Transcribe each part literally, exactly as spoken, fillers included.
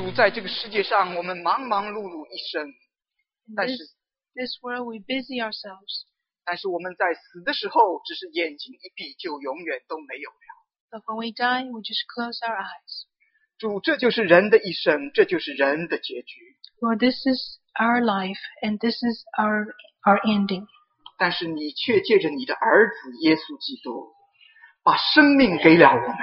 主，在这个世界上我们忙忙碌碌一生， In 但是 this, this world we busy ourselves, 但是我们在死的时候，只是眼睛一闭就永远都没有了。 but when we die, we just close our eyes. 主，这就是人的一生，这就是人的结局。 Lord, this is our life, and this is our our ending. 但是你却借着你的儿子耶稣基督，把生命给了我们，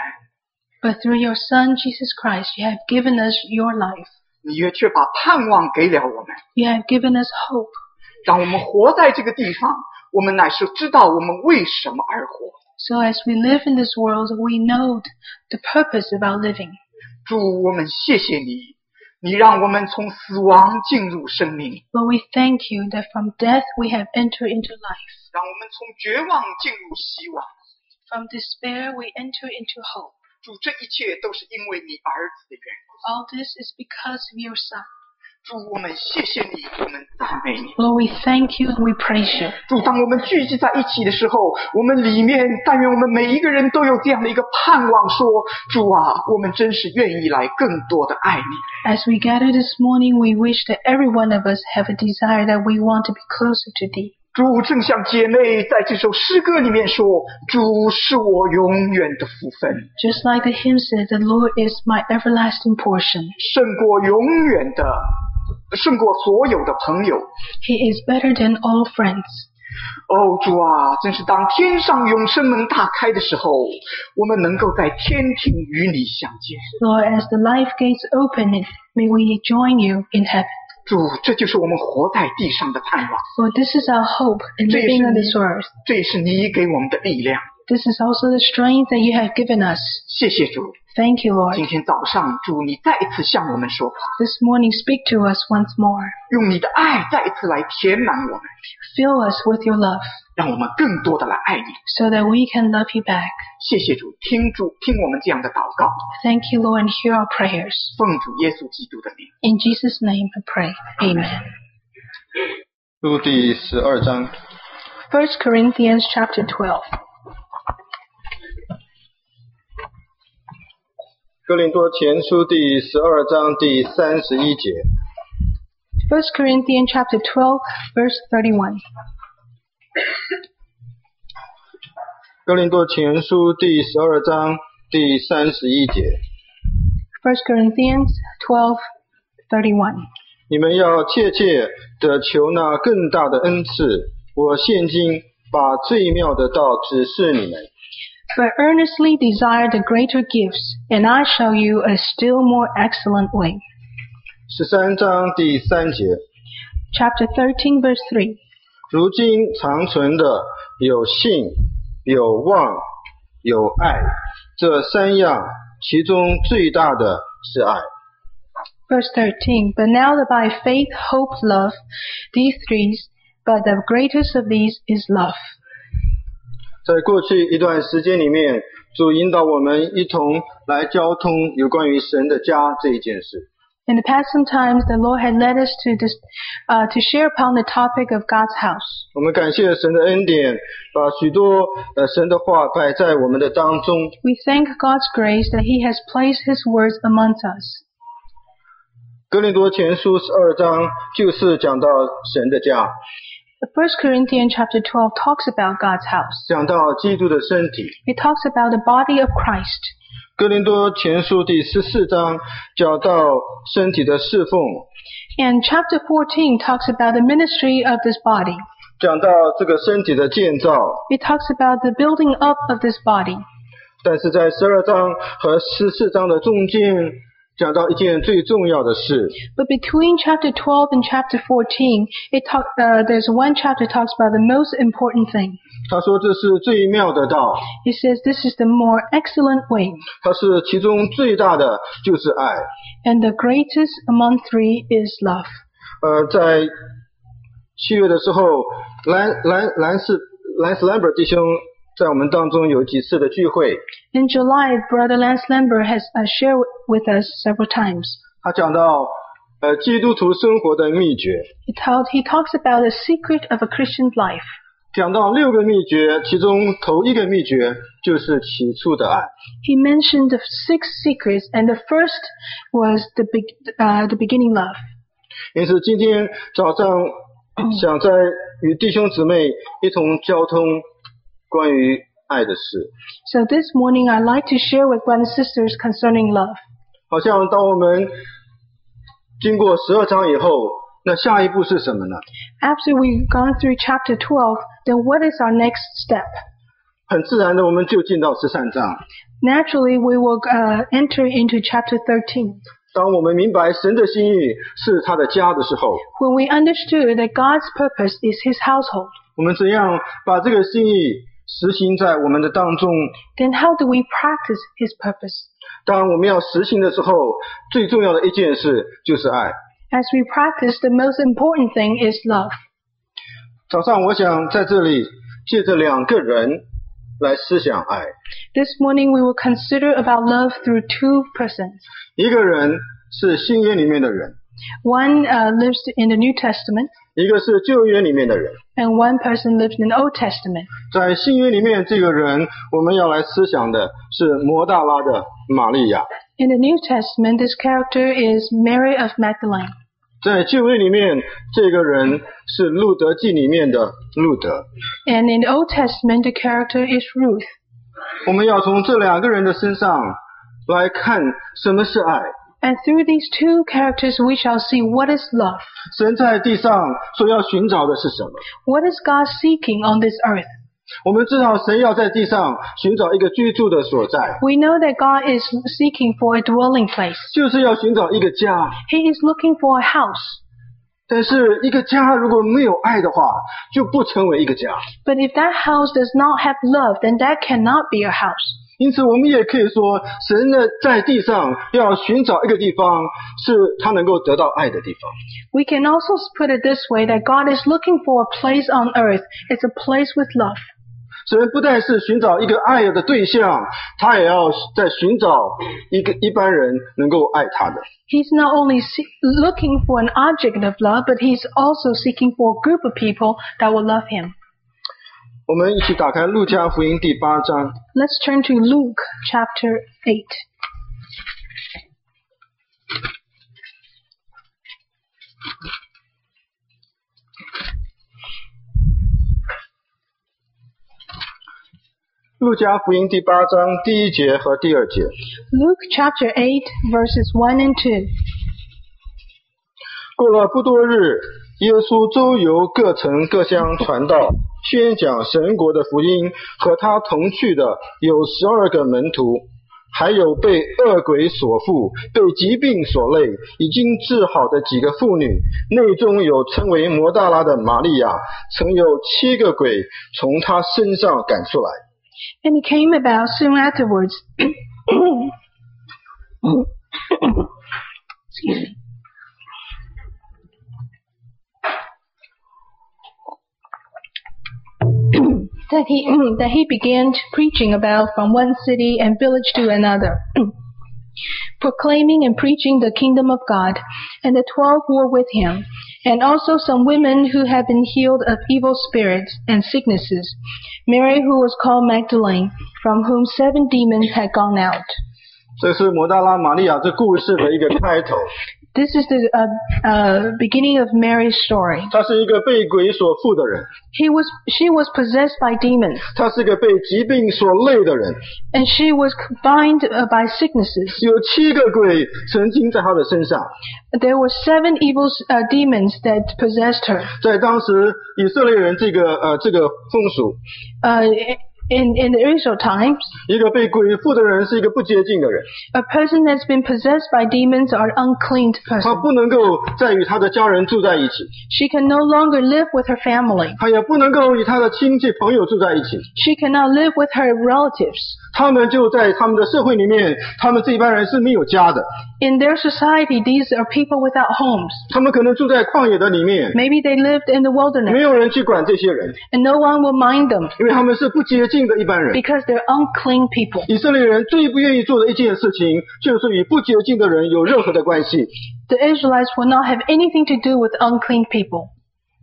But through your Son, Jesus Christ, you have given us your life. 你也却把盼望给了我们， You have given us hope. 让我们活在这个地方，我们乃是知道我们为什么而活。 So as we live in this world, we know the purpose of our living. 主，我们谢谢你，你让我们从死亡进入生命， Lord, we thank you that from death we have entered into life. 让我们从绝望进入希望。 From despair we enter into hope. 主，这一切都是因为你儿子的缘故。 All this is because of your Son. 主，我们谢谢你，我们赞美你。 Lord, we thank you and we praise you. 主，当我们聚集在一起的时候，我们里面但愿我们每一个人都有这样的一个盼望说，主啊，我们真是愿意来更多的爱你。 As we gather this morning, we wish that every one of us have a desire that we want to be closer to thee. 主，正像姐妹在这首诗歌里面说，主是我永远的福分， Just like the hymn said, the Lord is my everlasting portion. 胜过永远的，胜过所有的朋友。 He is better than all friends. 哦，主啊，真是当天上永生门大开的时候，我们能够在天庭与你相见。 Lord, as the life gates open, may we join you in heaven. 主，这就是我们活在地上的盼望， Lord, this is our hope in 这也 living 是 on 你 this earth. 这也是你给我们的力量。 This is also the strength that you have given us. 谢谢主。 Thank you, Lord. 今天早上，主你再一次向我们说话， This morning, speak to us once more. 用你的爱再一次来填满我们， Fill us with your love 让我们更多的来爱你。 so that we can love you back. 谢谢主，听主听我们这样的祷告， Thank you, Lord, and hear our prayers. 奉主耶稣基督的名。 In Jesus' name I pray. Amen. 录第十二章。 First Corinthians chapter twelve. 哥林多前书第十二章第三十一节。 First Corinthians chapter twelve, verse thirty-one. 哥林多前书第十二章第三十一节。 First Corinthians twelve, thirty-one. 你们要切切地求那更大的恩赐，我现今把最妙的道指示你们。 But earnestly desire the greater gifts, and I show you a still more excellent way. 十三章第三节。 Chapter thirteen, verse three. 如今长存的有信、有望、有爱，这三样，其中最大的是爱。 Verse thirteen. But now that by faith, hope, love, these three, but the greatest of these is love. 在过去一段时间里面，主引导我们一同来交通有关于神的家这一件事。 In the past some times, the Lord had led us to this, uh, to share upon the topic of God's house. 我们感谢神的恩典，把许多呃神的话摆在我们的当中。 We thank God's grace that He has placed His words amongst us. 哥林多前书十二章就是讲到神的家， The First Corinthians chapter twelve talks about God's house. 讲到基督的身体。 It talks about the body of Christ. 哥林多前书第十四章讲到身体的侍奉， And chapter fourteen talks about the ministry of this body. 讲到这个身体的建造。 It talks about the building up of this body. 但是在十二章和十四章的中间，讲到一件最重要的事， But between chapter twelve and chapter fourteen, it talk, uh, there's one chapter talks about the most important thing. 他说这是最妙的道， He says this is the more excellent way, 它是其中最大的就是爱。 and the greatest among three is love. 呃，在七月的时候，兰兰兰斯兰斯兰伯弟兄在我们当中有几次的聚会， In July, Brother Lance Lambert has uh, shared with us several times. 他讲到呃基督徒生活的秘诀。 He, told, he talks about the secret of a Christian's life. 讲到六个秘诀，其中头一个秘诀就是起初的爱。 He mentioned the six secrets, and the first was the, be, uh, the beginning love. 因此今天早上想在与弟兄姊妹一同交通关于爱的事。 So this morning I'd like to share with brothers and sisters concerning love. 好像当我们经过十二章以后，那下一步是什么呢？ After we've gone through chapter twelve, then what is our next step? 很自然的我们就进到十三章。 Naturally, we will uh, enter into chapter thirteen. 当我们明白神的心意是他的家的时候， When we understood that God's purpose is His household, 我们怎样把这个心意实行在我们的当中？ then how do we practice His purpose? 当我们要实行的时候，最重要的一件事就是爱。 As we practice, the most important thing is love. 早上我想在这里借着两个人来思想爱。 This morning we will consider about love through two persons. 一个人是新约里面的人， One uh, lives in the New Testament, 一个是旧约里面的人。 and one person lives in the Old Testament. 在新约里面，这个人我们要来思想的是摩大拉的玛利亚。 In the New Testament, this character is Mary of Magdalene. 在旧约里面，这个人是路德记里面的路德。 And in the Old Testament, the character is Ruth. 我们要从这两个人的身上来看什么是爱。 And through these two characters, we shall see what is love. 神在地上所要寻找的是什么？ What is God seeking on this earth? 我们知道神要在地上寻找一个居住的所在， We know that God is seeking for a dwelling place. 就是要寻找一个家。 He is looking for a house. 但是一个家如果没有爱的话，就不成为一个家。 But if that house does not have love, then that cannot be a house. 因此我们也可以说，神呢在地上要寻找一个地方，是他能够得到爱的地方。 We can also put it this way, that God is looking for a place on earth. It's a place with love. 神不但是寻找一个爱的对象，他也要在寻找一个一般人能够爱他的。 He's not only see- looking for an object of love, but He's also seeking for a group of people that will love Him. 我们一起打开路加福音第八章。 Let's turn to Luke chapter eight. 《路加福音》第八章第一节和第二节。 Luke chapter eight, verses one and two. 过了不多日，耶稣周游各城各乡传道，宣讲神国的福音，和他同去的有十二个门徒，还有被恶鬼所附、被疾病所累、已经治好的几个妇女，内中有称为摩大拉的玛利亚，曾有七个鬼从她身上赶出来。 And it came about soon afterwards. Excuse me. that he that he began preaching about from one city and village to another, proclaiming and preaching the kingdom of God. And the twelve were with him, and also some women who had been healed of evil spirits and sicknesses, Mary who was called Magdalene, from whom seven demons had gone out. 这是摩大拉玛利亚这故事的一个开头。 This is the uh, uh, beginning of Mary's story. 她是一个被鬼所附的人， He was, she was possessed by demons, 她是一个被疾病所累的人， and she was confined uh, by sicknesses. 有七个鬼曾经在她的身上。 There were seven evil uh, demons that possessed her. 在当时以色列人这个呃这个风俗， Uh, in, in the Israel times, 一个被鬼附的人是一个不洁净的人， a person that's been possessed by demons are an unclean 他 person. 不能够再与他的家人住在一起， She can no longer live with her family. 他也不能够与他的亲戚朋友住在一起。 She cannot live with her relatives. 他们就在他们的社会里面，他们这一般人是没有家的， In their society, these are people without homes. 他们可能住在旷野的里面， Maybe they lived in the 没 wilderness, 有人去管这些人， and no one will mind them 因为他们是不洁净的一般人。 because they're unclean people. 以色列人最不愿意做的一件事情，就是与不洁净的人有任何的关系。 The Israelites will not have anything to do with unclean people.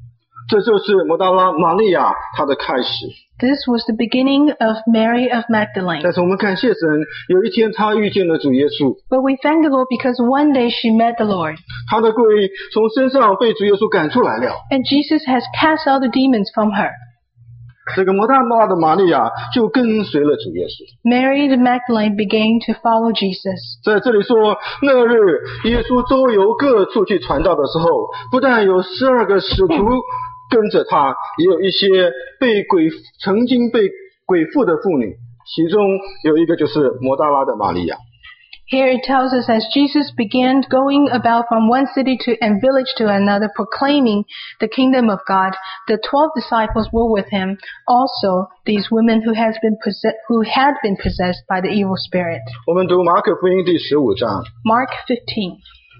这就是摩大拉玛利亚她的开始。 This was the beginning of Mary of Magdalene. 但是我们感谢神，有一天她遇见了主耶稣， But we thank the Lord because one day she met the Lord. 她的鬼从身上被主耶稣赶出来了。 And Jesus has cast out the demons from her. 这个摩大拉的玛利亚就跟随了主耶稣。 Mary the Magdalene began to follow Jesus. 在这里说，那日耶稣周游各处去传道的时候，不但有十二个使徒跟着他，也有一些被鬼曾经被鬼附的妇女，其中有一个就是摩大拉的玛利亚。 Here it tells us as Jesus began going about from one city to and village to another, proclaiming the kingdom of God, the twelve disciples were with him, also these women who has been possessed, who had been possessed by the evil spirit. 我们读马可福音第十五章。 Mark fifteen.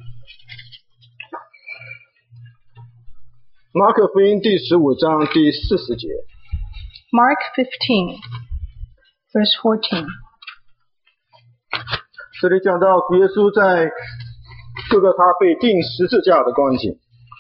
马可福音第十五章第四十节。 Mark fifteen, verse fourteen. 这里讲到主耶稣在各个他被钉十字架的光景。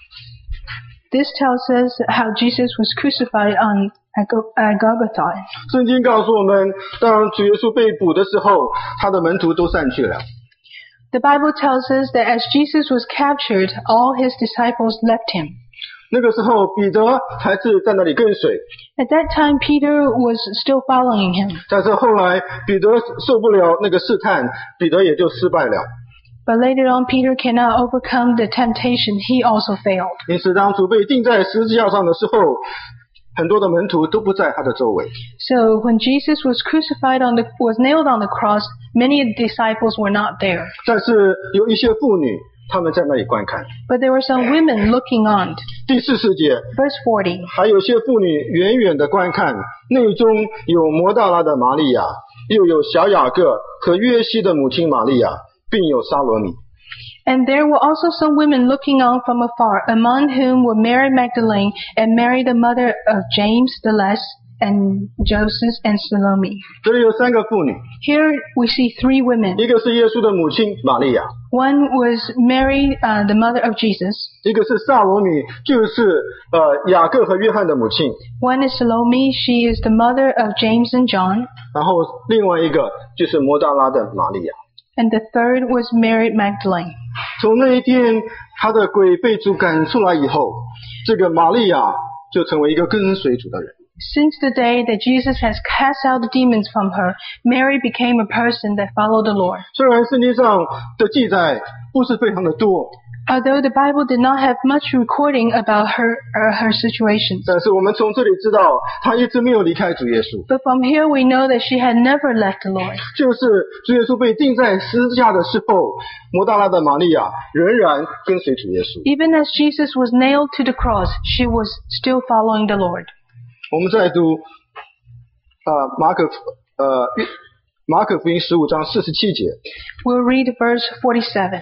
This tells us how Jesus was crucified on Golgotha. 圣经告诉我们，当主耶稣被捕的时候，他的门徒都散去了。 The Bible tells us that as Jesus was captured, all his disciples left him. 那个时候彼得还是在那里跟随， At that time, Peter was still following him. 但是后来彼得受不了那个试探，彼得也就失败了。 But later on, Peter cannot overcome the temptation. He also failed. 因此当主被钉在十字架上的时候，很多的门徒都不在他的周围。 So when Jesus was crucified on the, was nailed on the cross, many disciples were not there. 但是有一些妇女，她们在那里观看。 But there were some women looking on. 第四十节， Verse forty. 还有些妇女远远的观看，内中有摩大拉的玛利亚，又有小雅各和约西的母亲玛利亚，并有撒罗米。 And there were also some women looking on from afar, among whom were Mary Magdalene and Mary the mother of James the Less and Joseph and Salome. 这里有三个妇女， Here we see three women. 一个是耶稣的母亲玛利亚， One was Mary, uh, the mother of Jesus. 一个是撒罗米，就是呃雅各和约翰的母亲， One is Salome. She is the mother of James and John. 然后另外一个就是摩大拉的玛利亚。 And the third was Mary Magdalene. 从那一天，他的鬼被主赶出来以后，这个玛利亚就成为一个跟随主的人。 Since the day that Jesus has cast out the demons from her, Mary became a person that followed the Lord. 虽然圣经上的记载不是非常的多， Although the Bible did not have much recording about her uh, her situations, 但是我们从这里知道，他一直没有离开主耶稣。 but from here we know that she had never left the Lord. 就是主耶稣被钉在十字架的时候，摩大拉的玛利亚仍然跟随主耶稣。 Even as Jesus was nailed to the cross, she was still following the Lord. 我们再读呃马可呃马可福音十五章四十七节， We'll read verse forty-seven.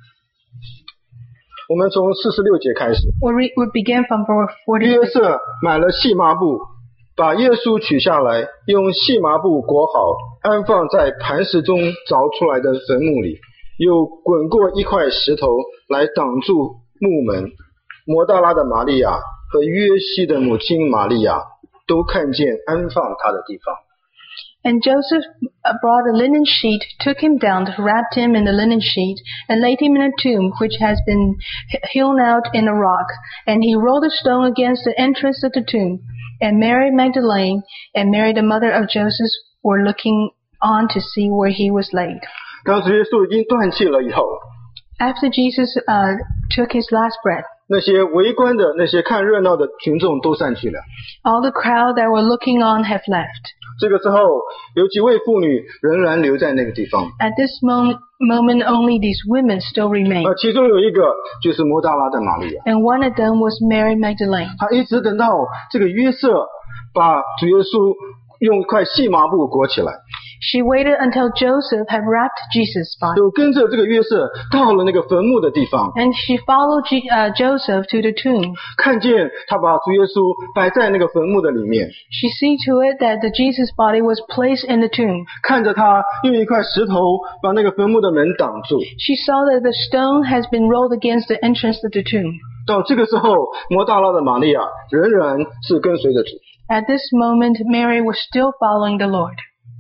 我们从四十六节开始。 We'll, re- we'll begin from verse 约 forty-six. 瑟买了细麻布，把耶稣取下来，用细麻布裹好，安放在磐石中凿出来的坟墓里，又滚过一块石头来挡住墓门。摩大拉的玛利亚和约西的母亲玛利亚都看见安放他的地方。 And Joseph brought a linen sheet, took him down, wrapped him in the linen sheet, and laid him in a tomb which has been hewn out in a rock. And he rolled a stone against the entrance of the tomb. And Mary Magdalene and Mary the mother of Joseph were looking on to see where he was laid. 当主耶稣已经断气了以后， After Jesus uh, took his last breath, 那些围观的那些看热闹的群众都散去了。 all the crowd that were looking on have left. 这个时候，有几位妇女仍然留在那个地方。 At this moment, moment only these women still remained. 呃，其中有一个就是摩大拉的玛利亚， And one of them was Mary Magdalene. 她一直等到这个约瑟把主耶稣用一块细麻布裹起来， She waited until Joseph had wrapped Jesus' body. 就跟着这个约瑟到了那个坟墓的地方， And she followed G- uh, Joseph to the tomb. 看见他把主耶稣摆在那个坟墓的里面， She see to it that the Jesus body was placed in the tomb. 看着他用一块石头把那个坟墓的门挡住。 She saw that the stone has been rolled against the entrance of the tomb. 到这个时候，摩大拉的玛利亚仍然是跟随着主。 At this moment, Mary was still following the Lord.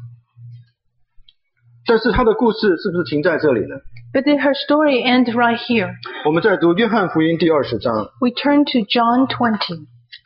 但是她的故事是不是停在这里呢？ But did her story end right here? 我们再读约翰福音第二十章。 We turn to John twenty.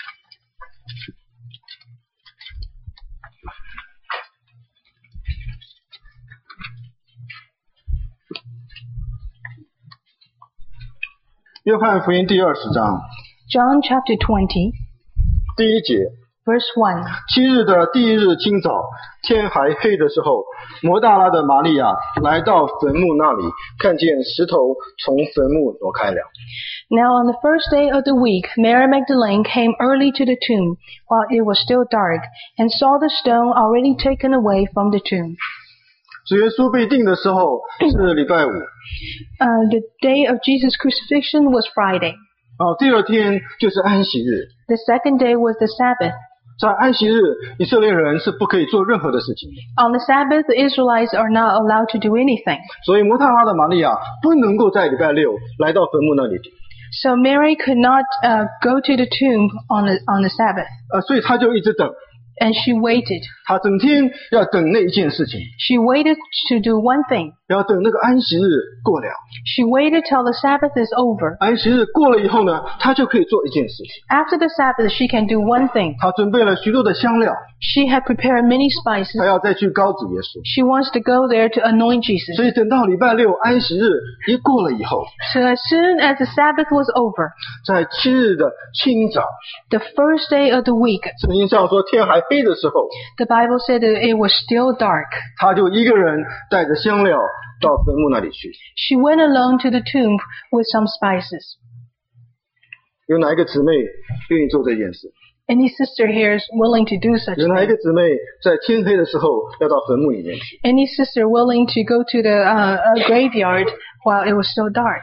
约翰福音第二十章 John chapter twenty, 第一节， verse one. 七日的第一日清早，天还黑的时候，摩大拉的玛利亚来到坟墓那里，看见石头从坟墓挪开了。 Now on the first day of the week, Mary Magdalene came early to the tomb while it was still dark, and saw the stone already taken away from the tomb. 主耶稣被定的时候是礼拜五， Uh, the day of Jesus' crucifixion was Friday. 啊，第二天就是安息日。 The second day was the Sabbath. 在安息日，以色列人是不可以做任何的事情的， On the Sabbath, the Israelites are not allowed to do anything. 所以摩大拉的玛利亚不能够在礼拜六来到坟墓那里， So Mary could not uh, go to the tomb on the, on the Sabbath. 呃，所以她就一直等， And she waited. 她整天要等那一件事情， She waited to do one thing. 要等那个安息日过了。 She waited till the Sabbath is over. 安息日过了以后呢，她就可以做一件事情， After the Sabbath, she can do one thing. 她准备了许多的香料， She had prepared many spices. 她要再去膏主耶稣。 She wants to go there to anoint Jesus. 所以等到礼拜六安息日一过了以后， So as soon as the Sabbath was over, 在七日的清早， the first day of the week, 圣经上说天还黑的时候， the Bible said that it was still dark. 她就一个人带着香料到坟墓那里去。 She went alone to the tomb with some spices. 有哪一个姊妹愿意做这件事？ Any sister here is willing to do such 有哪一 thing? 个姊妹在天黑的时候要到坟墓里面去？ Any sister willing to go to the uh, uh, graveyard while it was still dark?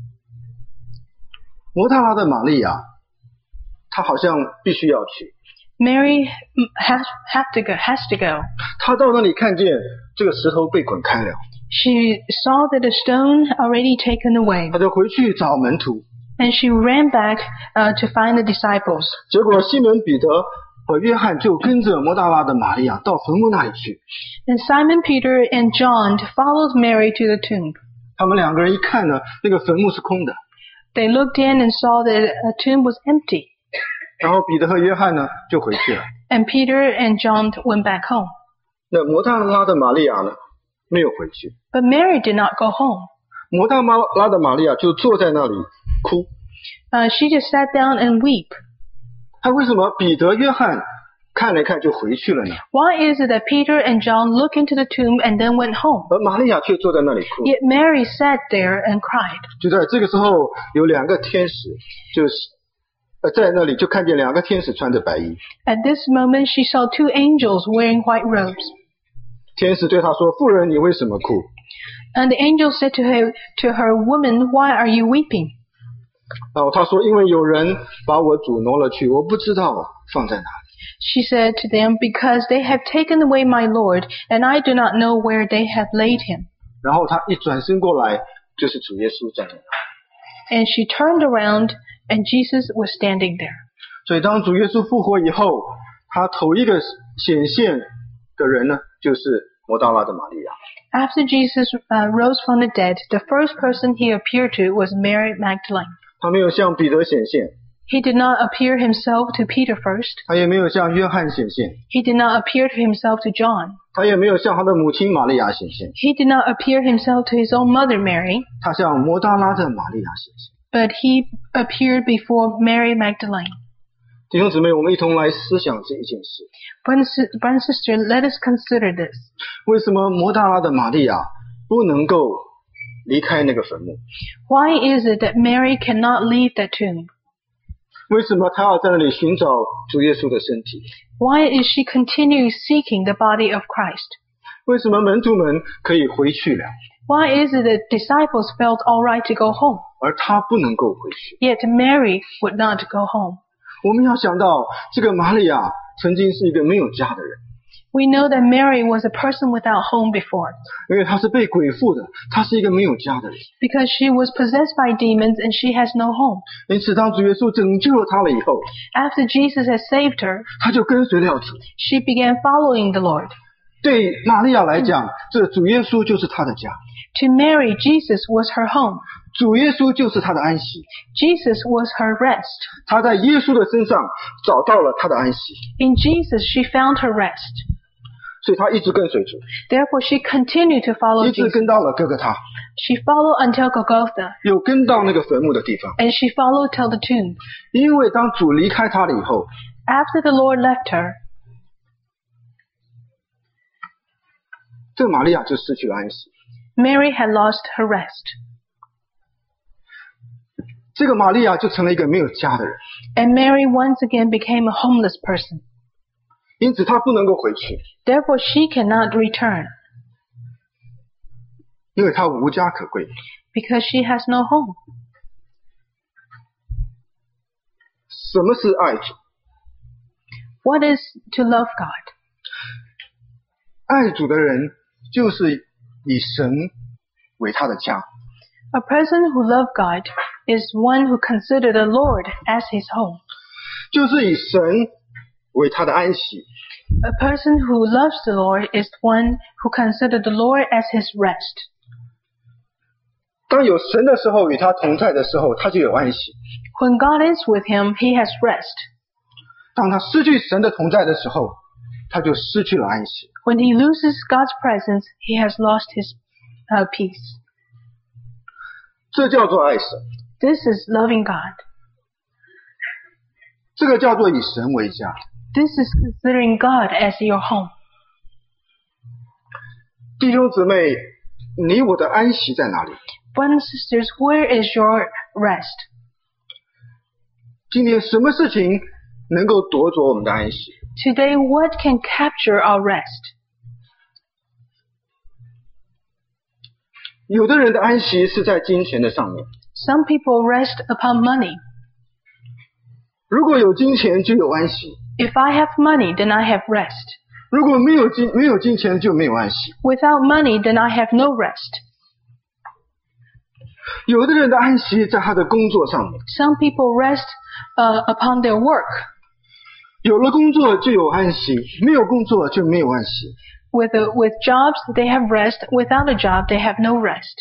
摩大拉的玛利亚，她好像必须要去。 Mary has have to go. Has to go. 她到那里看见这个石头被滚开了， She saw that the stone already taken away, 她就回去找门徒。 and she ran back uh, to find the disciples. 结果西门彼得和约翰就跟着摩大拉的玛利亚到坟墓那里去。 And Simon Peter and John followed Mary to the tomb. 他们两个人一看呢，那个坟墓是空的。 They looked in and saw that the tomb was empty. 然后彼得和约翰呢就回去了。 And Peter and John went back home. 那摩大拉的玛利亚呢没有回去， But Mary did not go home. 摩大拉的玛利亚就坐在那里哭。 Uh, she just sat down and weep. 她为什么彼得、约翰看了看就回去了呢？ Why is it that Peter and John looked into the tomb and then went home? 而玛利亚却坐在那里哭。 Yet Mary sat there and cried. 就在这个时候，有两个天使，就是呃在那里就看见两个天使穿着白衣。 At this moment, she saw two angels wearing white robes. 天使对她说：“妇人，你为什么哭？” And the angel said to her, to her, "Woman, why are you weeping?" 然后她说：“因为有人把我主挪了去，我不知道放在哪里。” She said to them, "Because they have taken away my Lord, and I do not know where they have laid him." 然后她一转身过来，就是主耶稣站在那。 And she turned around, and Jesus was standing there. 所以当主耶稣复活以后，他头一个显现的人呢，就是摩大拉的玛利亚。 After Jesus uh, rose from the dead, the first person he appeared to was Mary Magdalene. 他没有向彼得显现， He did not appear himself to Peter first. 他也没有向约翰显现， He did not appear to himself to John. 他也没有向他的母亲玛利亚显现， He did not appear himself to his own mother Mary, 他向摩大拉的玛利亚显现。 but he appeared before Mary Magdalene. 弟兄姊妹，我们一同来思想这一件事： Brother and sister, let us consider this. 为什么摩大拉的玛利亚不能够离开那个坟墓？ Why is it that Mary cannot leave that tomb? 为什么她要在那里寻找主耶稣的身体？ Why is she continually seeking the body of Christ? 为什么门徒们可以回去了， Why is it that disciples felt all right to go home, 而她不能够回去？ yet Mary would not go home? 我们要想到，这个玛利亚曾经是一个没有家的人， We know that Mary was a person without home before, 因为她是被鬼附的，她是一个没有家的人。 because she was possessed by demons and she has no home. 因此，当主耶稣拯救了她了以后， After Jesus had saved her, 她就跟随了主。 she began following the Lord. 对玛利亚来讲，这主耶稣就是她的家， To Mary, Jesus was her home. 主耶稣就是她的安息。 Jesus was her rest. 她在耶稣的身上找到了她的安息， In Jesus, she found her rest. 所以她一直跟随主， Therefore, she continued to follow 一直 Jesus. 跟到了哥哥他， She followed until Golgotha, 又跟到那个坟墓的地方。 and she followed till the tomb. 因为当主离开她了以后， After the Lord left her, 这个玛利亚就失去了安息。 Mary had lost her rest. 这个玛利亚就成了一个没有家的人， And Mary once again became a homeless person. 因此她不能够回去， Therefore, she cannot return 因为她无家可归。 because she has no home. 什么是爱主？ What is to love God? 爱主的人就是以神为他的家。 A person who loves God is one who considers the Lord as his home. 就是以神为他的安息。 A person who loves the Lord is one who considers the Lord as his rest. 当有神的时候，与他同在的时候，他就有安息。 When God is with him, he has rest. 当他失去神的同在的时候，他就失去了安息。 When he loses God's presence, he has lost his uh, peace. 这叫做爱神， This is loving God. 这个叫做以神为家。 This is considering God as your home. 弟兄姊妹，你我的安息在哪里？ Brothers and sisters, where is your rest? 今天什么事情能够夺走我们的安息？ Today, what can capture our rest? 有的人的安息是在金钱的上面。 Some people rest upon money. 如果有金钱，就有安息； If I have money, then I have rest. 如果没有金没有金钱，就没有安息。 Without money, then I have no rest. 有的人的安息在他的工作上面， Some people rest uh, upon their work. 有了工作就有安息，没有工作就没有安息。 With, a, with jobs, they have rest. Without a job, they have no rest.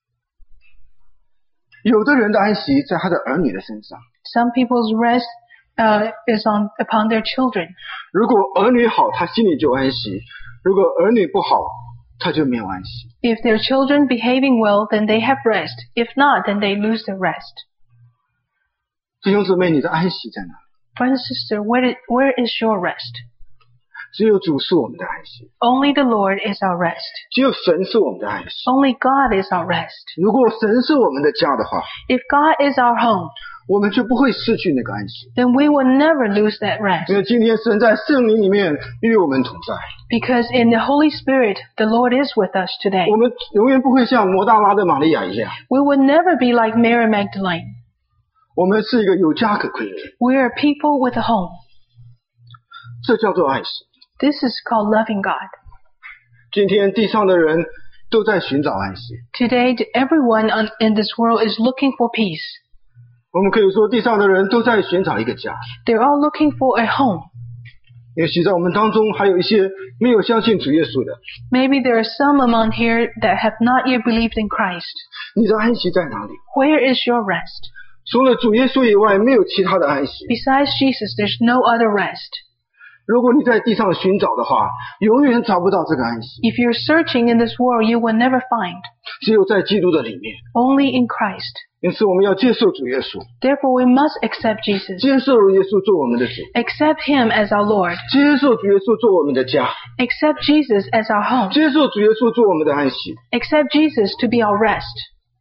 有的人的安息在他的儿女的身上， Some people's rest uh, is on upon their children. 如果儿女好，他心里就安息；如果儿女不好，他就没有安息。 If their children behaving well, then they have rest. If not, then they lose their rest. 弟兄姊妹，你的安息在哪里？ Brother and sister, where, is, where is your rest? 只有主是我们的安息， Only the Lord is our rest. 只有神是我们的安息。 Only God is our rest. 如果神是我们的家的话， If God is our home, 我们就不会失去那个安息。 then we will never lose that rest. 因为今天神在圣灵里面与我们同在， Because in the Holy Spirit, the Lord is with us today. 我们永远不会像摩大拉的玛利亚一样， We will never be like Mary Magdalene. 我们是一个有家可归的人， We are people with a home. 这叫做爱神。 This is called loving God. 今天地上的人都在寻找安息， Today, everyone on, in this world is looking for peace. 我们可以说地上的人都在寻找一个家。 They're all looking for a home. 也许在我们当中还有一些没有相信主耶稣的， Maybe there are some among here that have not yet believed in Christ. 你的安息在哪里？ Where is your rest? 除了主耶稣以外，没有其他的安息。 Besides Jesus, there's no other rest. 如果你在地上寻找的话，永远找不到这个安息。 If you're searching in this world, you will never find. 只有在基督的里面。 Only in Christ. 因此，我们要接受主耶稣， Therefore, we must accept Jesus. 接受耶稣做我们的主， Accept Him as our Lord. 接受主耶稣做我们的家， Accept Jesus as our home. 接受主耶稣做我们的安息。 Accept Jesus to be our rest.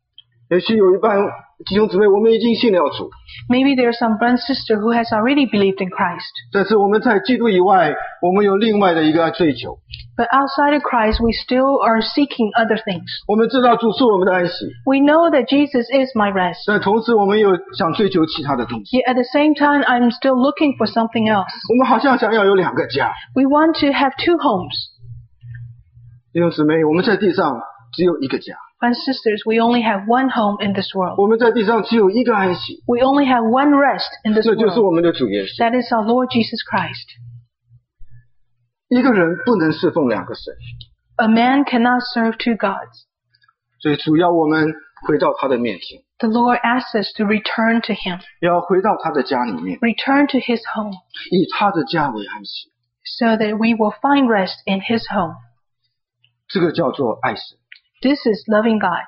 也许有一半弟兄姊妹我们已经信了主， Maybe there are some brother and sister who has already believed in Christ. 但是我们在基督以外，我们有另外的一个追求。 But outside of Christ, we still are seeking other things. 我们知道主是我们的安息， We know that Jesus is my rest. 但同时我们又想追求其他的东西。 Yet at the same time, I'm still looking for something else. 我们好像想要有两个家。 We want to have two homes. 弟兄姊妹，我们在地上只有一个家， Brothers and sisters, we only have one home in this world. 我们在地上只有一个安息， We only have one rest in this 这就是 world. 我们的主耶稣。 That is our Lord Jesus Christ. 一个人不能侍奉两个神， A man cannot serve two gods. 所以主要我们回到他的面前， The Lord asks us to return to Him, 要回到他的家里面， return to His home, 以他的家为安息。 so that we will find rest in His home. 这个叫做爱神。 This is loving God.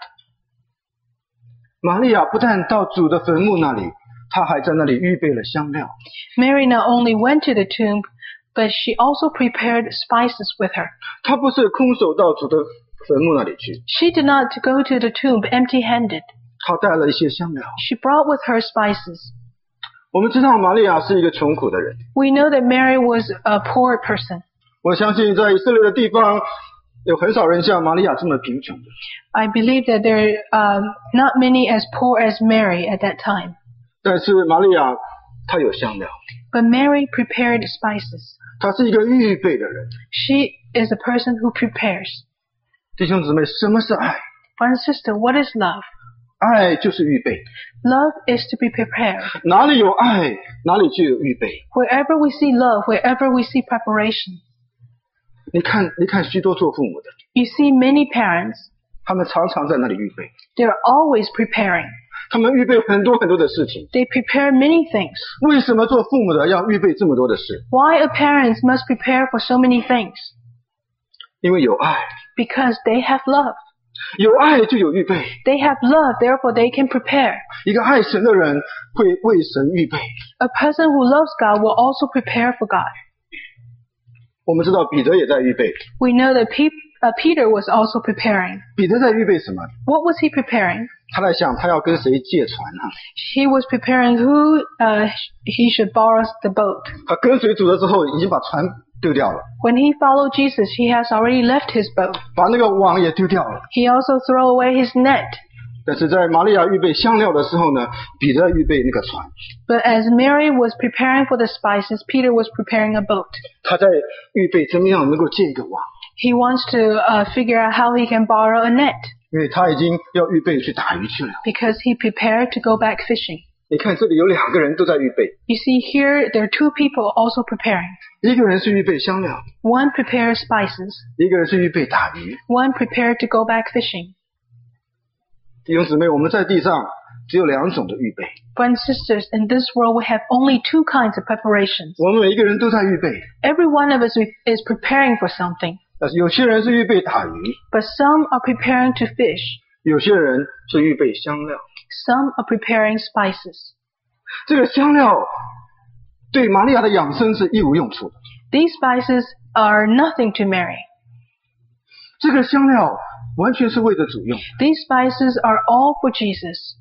玛利亚不但到主的坟墓那里，她还在那里预备了香料。 Mary not only went to the tomb, but she also prepared spices with her. 她不是空手到主的坟墓那里去， She did not go to the tomb empty-handed. 她带了一些香料。 She brought with her spices. 我们知道玛利亚是一个穷苦的人， We know that Mary was a poor person. 我相信在以色列的地方，有很少人像玛利亚这么贫穷的。 I believe that there are um, not many as poor as Mary at that time. 但是玛利亚她有香料， But Mary prepared spices. 她是一个预备的人。 She is a person who prepares. 弟兄姊妹，什么是爱？ Brother and sister, what is love? 爱就是预备， Love is to be prepared. 哪里有爱，哪里就有预备。 Wherever we see love, wherever we see preparation. 你看，你看许多做父母的， You see many parents, 他们常常在那里预备， they're always preparing. 他们预备很多很多的事情。 They prepare many things. 为什么做父母的要预备这么多的事？ Why a parents must prepare for so many things? 因为有爱， Because they have love. 有爱就有预备。 They have love, therefore they can prepare. 一个爱神的人会为神预备。 A person who loves God will also prepare for God. 我们知道彼得也在预备， We know that Pe- uh, Peter was also preparing. 彼得在预备什么？ What was he preparing? 他在想他要跟谁借船啊？ He was preparing who uh, he should borrow the boat. 他跟随主的时候已经把船丢掉了， When he followed Jesus, he has already left his boat. 把那个网也丢掉了。 He also threw away his net. 但是在玛利亚预备香料的时候呢，彼得预备那个船。 But as Mary was preparing for the spices, Peter was preparing a boat. 他在预备怎么样能够借一个网， He wants to uh, figure out how he can borrow a net 因为他已经要预备去打鱼去了。 because he prepared to go back fishing. 你看这里有两个人都在预备， You see here, there are two people also preparing. 一个人是预备香料， One prepares spices. 一个人是预备打鱼。 One prepared to go back fishing. 弟兄姊妹，我们在地上只有两种的预备， Brothers and sisters, in this world we have only two kinds of preparations. 我们每一个人都在预备。 Every one of us is preparing for something. 但是有些人是预备打鱼， But some are preparing to fish. 有些人是预备香料。 Some are preparing spices. 这个香料对玛利亚的养生是一无用处的。 These spices are nothing to Mary. 这个香料完全是为着主用。 These spices are all for Jesus.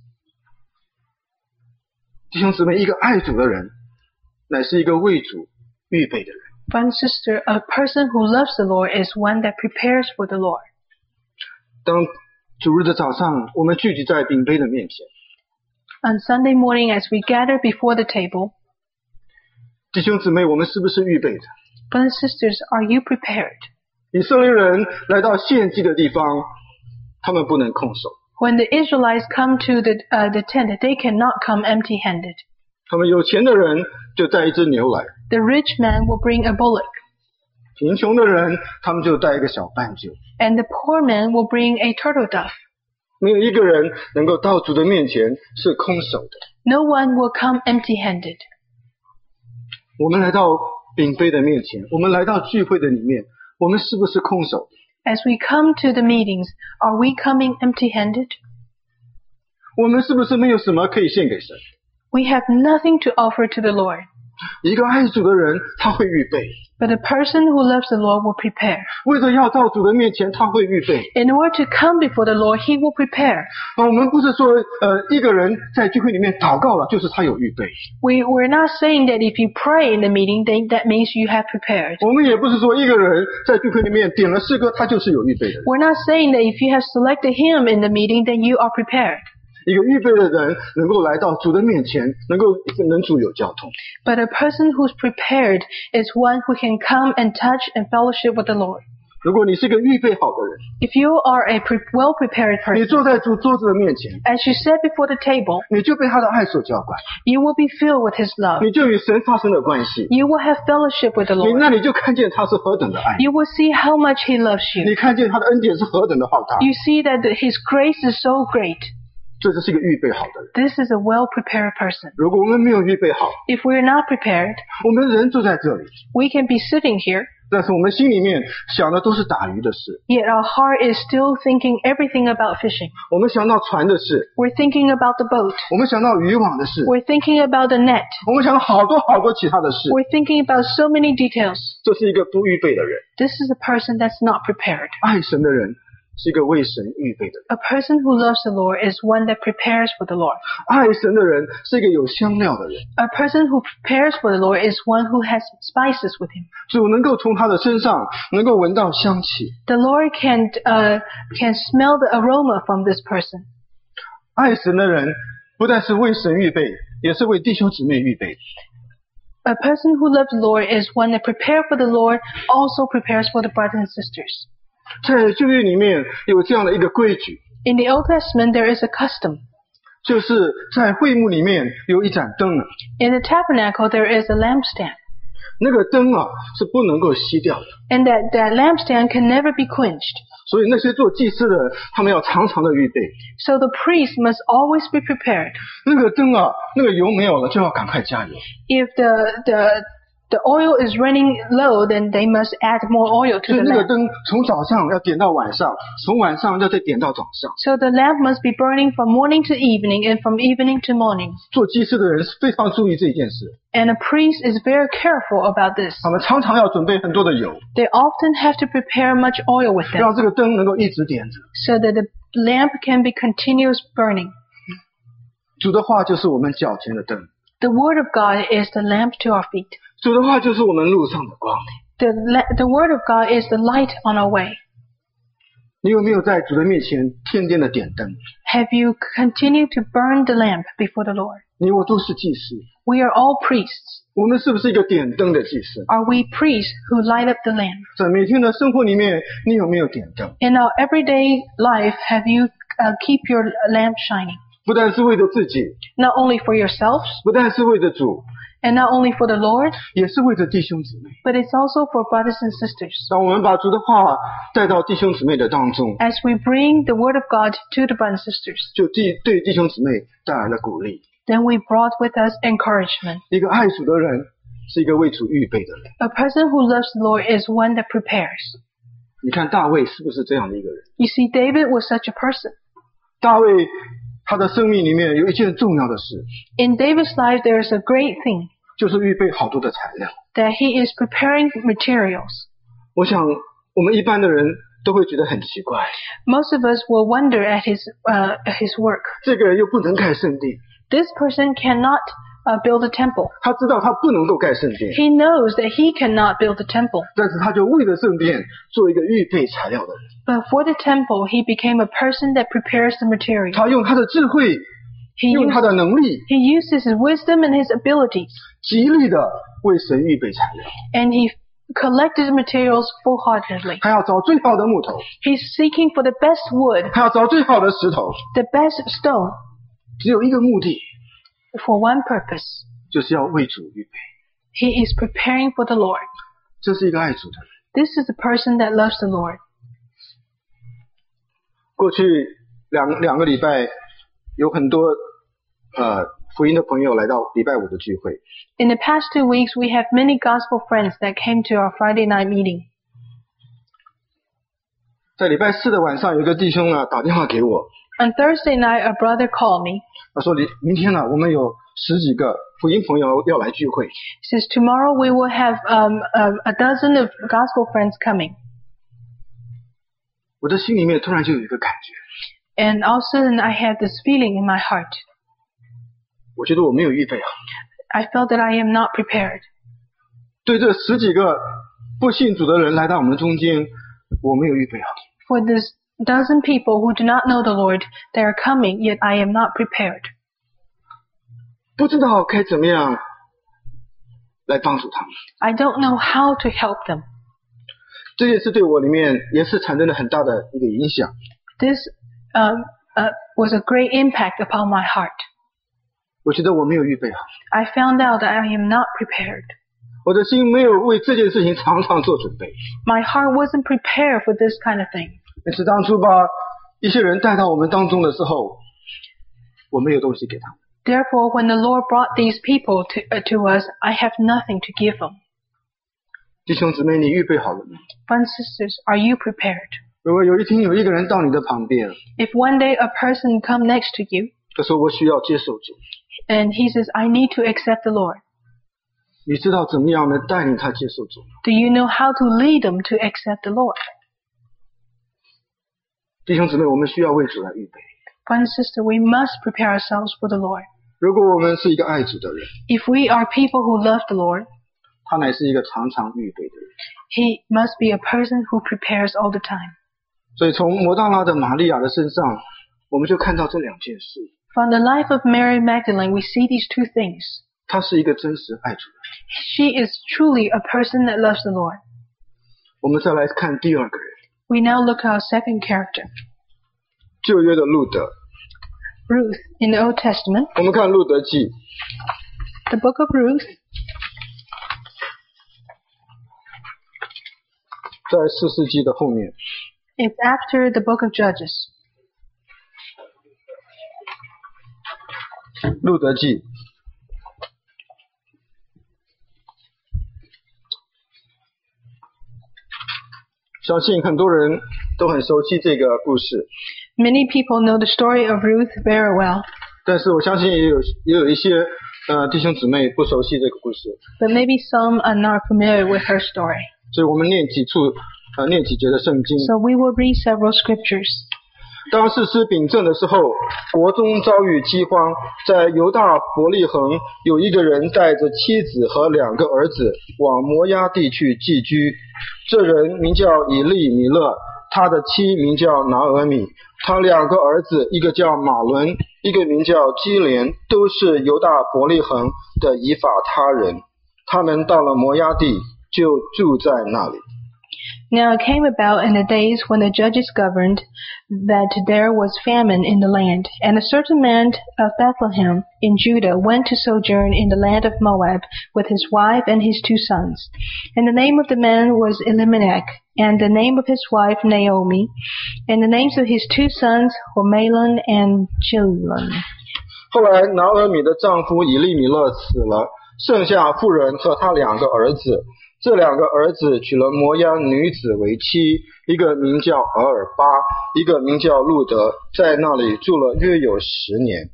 弟兄姊妹，一个爱主的人，乃是一个为主预备的人。 Brother and sister, a person who loves the Lord is one that prepares for the Lord. 当主日的早上，我们聚集在饼杯的面前， On Sunday morning, as we gather before the table, 弟兄姊妹，我们是不是预备的？ brothers and sisters, are you prepared? 以色列人来到献祭的地方，他们不能空手， When the Israelites come to the uh, the tent, they cannot come empty-handed. 他们有钱的人就带一只牛来， The rich man will bring a bullock, 贫穷的人他们就带一个小斑鸠。 and the poor man will bring a turtle dove. 没有一个人能够到主的面前是空手的。 No one will come empty-handed. 我们来到饼杯的面前，我们来到聚会的里面，我们是不是空手的？ As we come to the meetings, are we coming empty-handed? 我们是不是没有什么可以献给神？ We have nothing to offer to the Lord. 一个爱主的人他会预备， But a person who loves the Lord will prepare. 为着要到主的面前他会预备。 In order to come before the Lord, he will prepare. 啊，我们不是说呃一个人在聚会里面祷告了就是他有预备， We, we're not saying that if you pray in the meeting, then that means you have prepared. 我们也不是说一个人在聚会里面点了诗歌他就是有预备的人。 We're not saying that if you have selected him in the meeting, then you are prepared. 一个预备的人能够来到主的面前，能够能主有交通。 But a person who's prepared is one who can come and touch and fellowship with the Lord. 如果你是一个预备好的人， If you are a pre- well-prepared 你 person, 坐在主桌子的面前， as you sit before the table, 你就被他的爱所浇灌， you will be filled with his love. 你就与神发生了关系， You will have fellowship with the 你 Lord. 那你就看见他是何等的爱， You will see how much he loves you. 你看见他的恩典是何等的浩大， You see that the- his grace is so great. 这就是一个预备好的人。 This is a well-prepared person. 如果我们没有预备好， If we're not prepared, 我们人坐在这里， we can be sitting here, 但是我们心里面想的都是打鱼的事， yet our heart is still thinking everything about fishing. 我们想到船的事， We're thinking about the boat. 我们想到渔网的事， We're thinking about the net. 我们想到好多好多其他的事。 We're thinking about so many details. 这是一个不预备的人。 This is a person that's not prepared. 爱神的人是一个为神预备的人， A person who loves the Lord is one that prepares for the Lord. 爱神的人是一个有香料的人。 A person who prepares for the Lord is one who has spices with him. 主能够从他的身上能够闻到香气。 The Lord can uh, can smell the aroma from this person. 爱神的人不但是为神预备，也是为弟兄姊妹预备。 A person who loves the Lord is one that prepares for the Lord, also prepares for the brothers and sisters. 在旧约里面有这样的一个规矩， In the Old Testament, there is a custom. 就是在会幕里面有一盏灯啊， In the tabernacle, there is a lampstand. 那个灯啊是不能够熄掉的， And that, that lampstand can never be quenched. 所以那些做祭司的人，他们要常常的预备。 So the priest must always be prepared. 那个灯啊，那个油没有了，就要赶快加油。 If the, the, the oil is running low, then they must add more oil to 所以 the 那个 lamp. 灯从早上要点到晚上，从晚上要再点到早上。 So the lamp must be burning from morning to evening and from evening to morning. 做祭司的人是非常注意这件事， And a priest is very careful about this. 他们常常要准备很多的油， They often have to prepare much oil with them 让这个灯能够一直点着。 so that the lamp can be continuous burning. 主的话就是我们脚前的灯， The word of God is the lamp to our feet. 主的话就是我们路上的光。 The, la- the word of God is the light on our way. 你有没有在主的面前天天的点灯？ Have you continued to burn the lamp before the Lord? 你我都是祭司， We are all priests. 我们是不是一个点灯的祭司？ Are we priests who light up the lamp? 在每天的生活里面，你有没有点灯？ In our everyday life, have you uh, keep your lamp shining? 不但是为着自己， Not only for yourselves 不但是为着主， and not only for the Lord, 也是为着弟兄姊妹。 but it's also for brothers and sisters. 当我们把主的话带到弟兄姊妹的当中， As we bring the word of God to the brothers and sisters, 就弟对弟兄姊妹带来了鼓励。 then we brought with us encouragement. 一个爱主的人是一个为主预备的人。 A person who loves the Lord is one that prepares. 你看大卫是不是这样的一个人？ You see, David was such a person. 大卫他的生命里面有一件重要的事， In David's life, there is a great thing 就是预备好多的材料。 that he is preparing materials. 我想我们一般的人都会觉得很奇怪， Most of us will wonder at his uh, at his work. 这个人又不能盖圣殿， This person cannot uh, build a temple. 他知道他不能够盖圣殿， He knows that he cannot build a temple. 但是他就为了圣殿做一个预备材料的人。 But for the temple, he became a person that prepares the material. 他用他的智慧， He 用他 used, 的能力， he uses his wisdom and his abilities, 极力的为神预备材料。 and he collected materials full-heartedly. 他要找最好的木头， He's seeking for the best wood, 他要找最好的石头， the best stone, 只有一个目的， for one purpose. 就是要为主预备。 He is preparing for the Lord. 这是一个爱主的人。 This is a person that loves the Lord. 过去两两个礼拜，有很多呃福音的朋友来到礼拜五的聚会。 In the past two weeks, we have many gospel friends that came to our Friday night meeting. 在礼拜四的晚上，有一个弟兄啊打电话给我， On Thursday night, a brother called me. 他说：“你明天呢、啊，我们有十几个福音朋友要来聚会。 Says tomorrow we will have um, a, a dozen of gospel friends coming. 我的心里面突然就有一个感觉， And all of a sudden I had this feeling in my heart. 我觉得我没有预备好。 I felt that I am not prepared. 对这十几个不信主的人来到我们中间，我没有预备好。 For this dozen people who do not know the Lord, they are coming, yet I am not prepared. 不知道该怎么样来帮助他们。 I don't know how to help them. 这件事对我里面也是产生了很大的一个影响。 This um, uh, was a great impact upon my heart. 我觉得我没有预备好， I found out that I am not prepared. 我的心没有为这件事情常常做准备。 My heart wasn't prepared for this kind of thing. 因此当初把一些人带到我们当中的时候，我没有东西给他们。 Therefore, when the Lord brought these people to, uh, to us, I have nothing to give them. 弟兄姊妹，你预备好了吗？ Brothers and sisters, are you prepared? 如果有一天有一个人到你的旁边， If one day a person come next to you 他说我需要接受主， and he says, I need to accept the Lord, 你知道怎么样能带领他接受主吗？ do you know how to lead them to accept the Lord? 弟兄姊妹，我们需要为主来预备。 Brothers and sisters, we must prepare ourselves for the Lord. 如果我们是一个爱主的人， If we are people who love the Lord, 他乃是一个常常预备的人。 he must be a person who prepares all the time. 所以从摩大拉的玛利亚的身上，我们就看到这两件事。 From the life of Mary Magdalene, we see these two things. 她是一个真实爱主的人。 She is truly a person that loves the Lord. 我们再来看第二个人， We now look at our second character, 旧约的路德。 Ruth, in the Old Testament. 我们看路德记， The book of Ruth, 在四世纪的后面。 is after the book of Judges. 路德记相信很多人都很熟悉这个故事， Many people know the story of Ruth very well, 但是我相信也有也有一些呃弟兄姊妹不熟悉这个故事， but maybe some are not familiar with her story. 所以我们念几处呃念几节的圣经。 So we will read several scriptures. 当士师秉政的时候，国中遭遇饥荒，在犹大伯利恒有一个人带着妻子和两个儿子往摩押地去寄居。这人名叫以利米勒，他的妻名叫拿俄米，他两个儿子，一个叫马伦，一个名叫基连，都是犹大伯利恒的以法他人。他们到了摩押地，就住在那里。 Now it came about in the days when the judges governed that there was famine in the land, and a certain man of Bethlehem in Judah went to sojourn in the land of Moab with his wife and his two sons. And the name of the man was Elimelech, and the name of his wife Naomi, and the names of his two sons were Mahlon and Chilion. 后来拿俄米的丈夫以利米勒死了，剩下妇人和他两个儿子。这两个儿子娶了摩押女子为妻，一个名叫俄尔巴，一个名叫路德，在那里住了约有十年。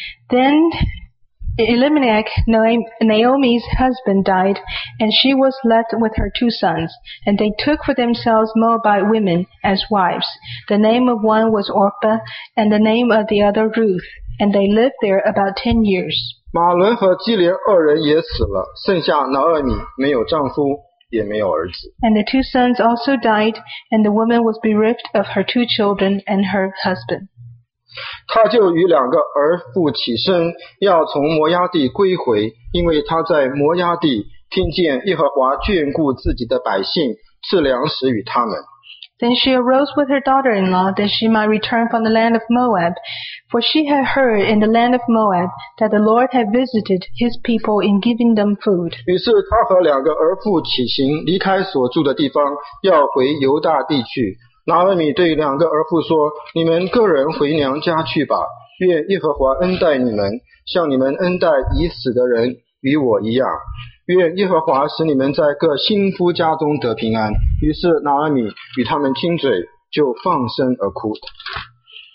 Then Elimelech, Naomi's husband, died, and she was left with her two sons, and they took for themselves Moabite women as wives. The name of one was Orpah, and the name of the other Ruth, and they lived there about ten years. 马伦和基连二人也死了，剩下拿俄米没有丈夫，也没有儿子。 And the two sons also died, and the woman was bereft of her two children and her husband. 他就与两个儿妇起身，要从摩押地归回，因为他在摩押地听见耶和华眷顾自己的百姓，赐粮食与他们。 Then she arose with her daughter-in-law that she might return from the land of Moab, for she had heard in the land of Moab that the Lord had visited his people in giving them food. 于是他和两个儿妇起行，离开所住的地方，要回犹大地去。拿俄米对两个儿妇说：“你们个人回娘家去吧，愿耶和华恩待你们，像你们恩待已死的人与我一样。愿耶和华使你们在各新夫家中得平安。”于是拿俄米与他们亲嘴，就放声而哭。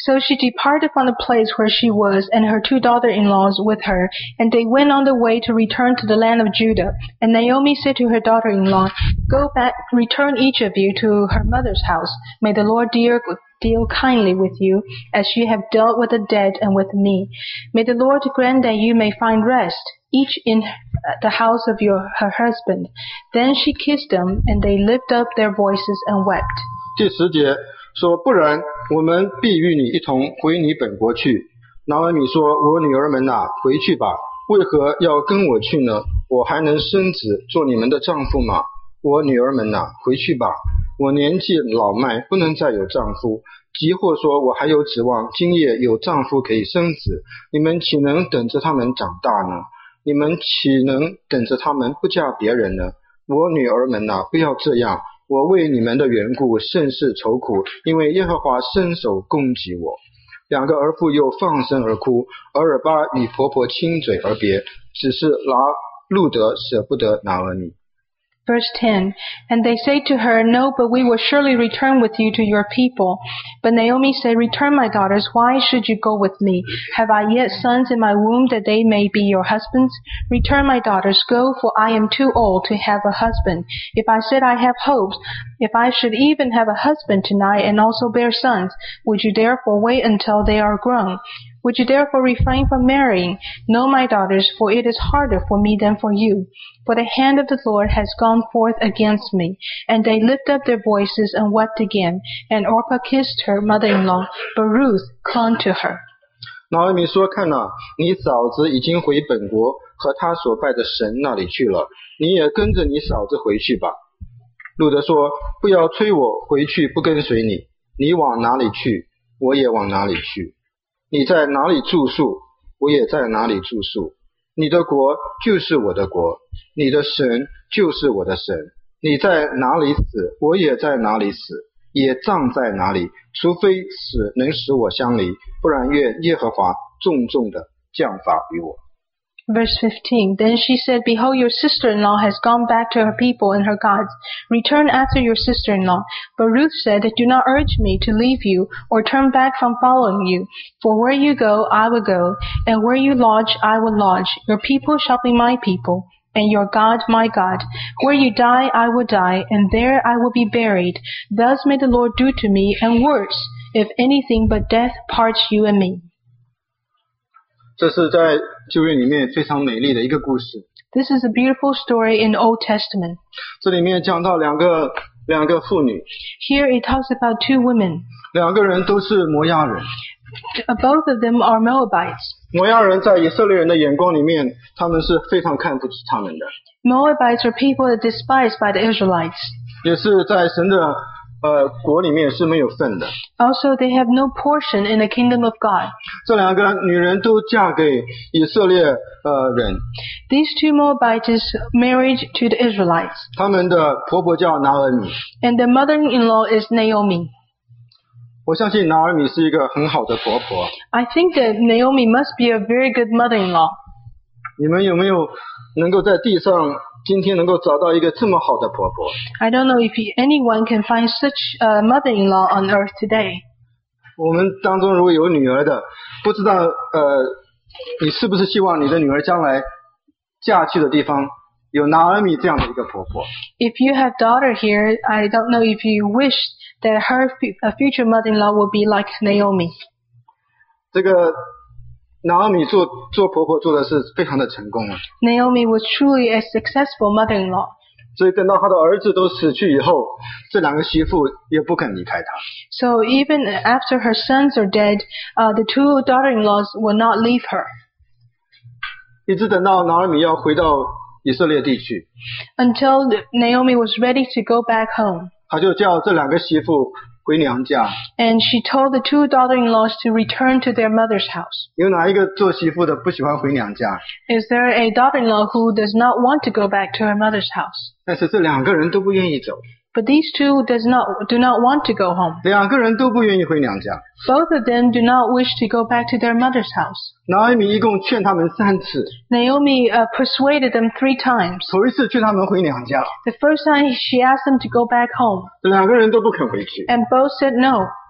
So she departed from the place where she was, and her two daughter-in-laws with her, and they went on the way to return to the land of Judah. And Naomi said to her daughter-in-law, Go back, return each of you to her mother's house. May the Lord dear deal kindly with you, as you have dealt with the dead and with me. May the Lord grant that you may find rest, each in the house of your her husband. Then she kissed them, and they lifted up their voices and wept. 第十节说，不然我们必与你一同回你本国去。拿俄米说，我女儿们哪，回去吧，为何要跟我去呢？我还能生子做你们的丈夫吗？我女儿们哪，回去吧，我年纪老迈，不能再有丈夫，即或说我还有指望今夜有丈夫可以生子，你们岂能等着他们长大呢？你们岂能等着他们不嫁别人呢？我女儿们哪，不要这样，我为你们的缘故甚是愁苦，因为耶和华伸手攻击我。两个儿妇又放声而哭，俄尔巴与婆婆亲嘴而别，只是拿路得舍不得拿俄米。 Verse ten, And they say to her, No, but we will surely return with you to your people. But Naomi said, Return, my daughters, why should you go with me? Have I yet sons in my womb that they may be your husbands? Return, my daughters, go, for I am too old to have a husband. If I said I have hopes, if I should even have a husband tonight and also bear sons, would you therefore wait until they are grown? Would you therefore refrain from marrying? No, my daughters, for it is harder for me than for you. For the hand of the Lord has gone forth against me. And they lifted up their voices and wept again. And Orpah kissed her mother-in-law, but Ruth clung to her. 拿俄米说，看哪，你嫂子已经回本国和她所拜的神那里去了，你也跟着你嫂子回去吧。路得说，不要催我回去不跟随你，你往哪里去，我也往哪里去。你在哪里住宿，我也在哪里住宿。你的国就是我的国，你的神就是我的神。你在哪里死，我也在哪里死，也葬在哪里，除非死能使我相离，不然愿耶和华重重的降罚于我。 Verse fifteen, Then she said, Behold, your sister-in-law has gone back to her people and her gods. Return after your sister-in-law. But Ruth said, Do not urge me to leave you or turn back from following you. For where you go, I will go, and where you lodge, I will lodge. Your people shall be my people, and your God my God. Where you die, I will die, and there I will be buried. Thus may the Lord do to me, and worse, if anything but death parts you and me. 这是在旧约里面非常美丽的一个故事。 This is a beautiful story in the Old Testament. 这里面讲到两个两个妇女。 Here it talks about two women. 两个人都是摩押人。 Both of them are Moabites. 摩押人在以色列人的眼光里面，他们是非常看不起他们的。 Moabites are people that are despised by the Israelites. 也是在神的呃国里面是没有份的。 Also, they have no portion in the kingdom of God. 这两个女人都嫁给以色列呃人。 These two Moabites married to the Israelites. 他们的婆婆叫拿俄米。 And their mother-in-law is Naomi. 我相信拿俄米是一个很好的婆婆。 I think that Naomi must be a very good mother-in-law. 你们有没有能够在地上今天能够找到一个这么好的婆婆？ I don't know if anyone can find such a mother-in-law on earth today. 我们当中如果有女儿的，不知道呃，你是不是希望你的女儿将来嫁去的地方有拿俄米这样的一个婆婆？ If you have daughter here, I don't know if you wish that her future mother-in-law will be like Naomi. 这个拿俄米做做婆婆做的是非常的成功啊。 Naomi was truly a successful mother-in-law. 所以等到她的儿子都死去以后，这两个媳妇也不肯离开她。 So even after her sons are dead, uh, the two daughter-in-laws will not leave her. 一直等到拿俄米要回到以色列地去。 Until Naomi was ready to go back home. 她就叫这两个媳妇回娘家。 And she told the two daughter-in-laws to return to their mother's house. 有哪一个做媳妇的不喜欢回娘家？ Is there a daughter-in-law who does not want to go back to her mother's house? 但是这两个人都不愿意走。 But these two does not do not want to go home. 两个人都不愿意回娘家。 Both of them do not wish to go back to their mother's house. 拿俄米一共劝他们三次。 Naomi uh, persuaded them three times. 头一次劝他们回娘家。 The first time she asked them to go back home. 这两个人都不肯回去。 And both said no.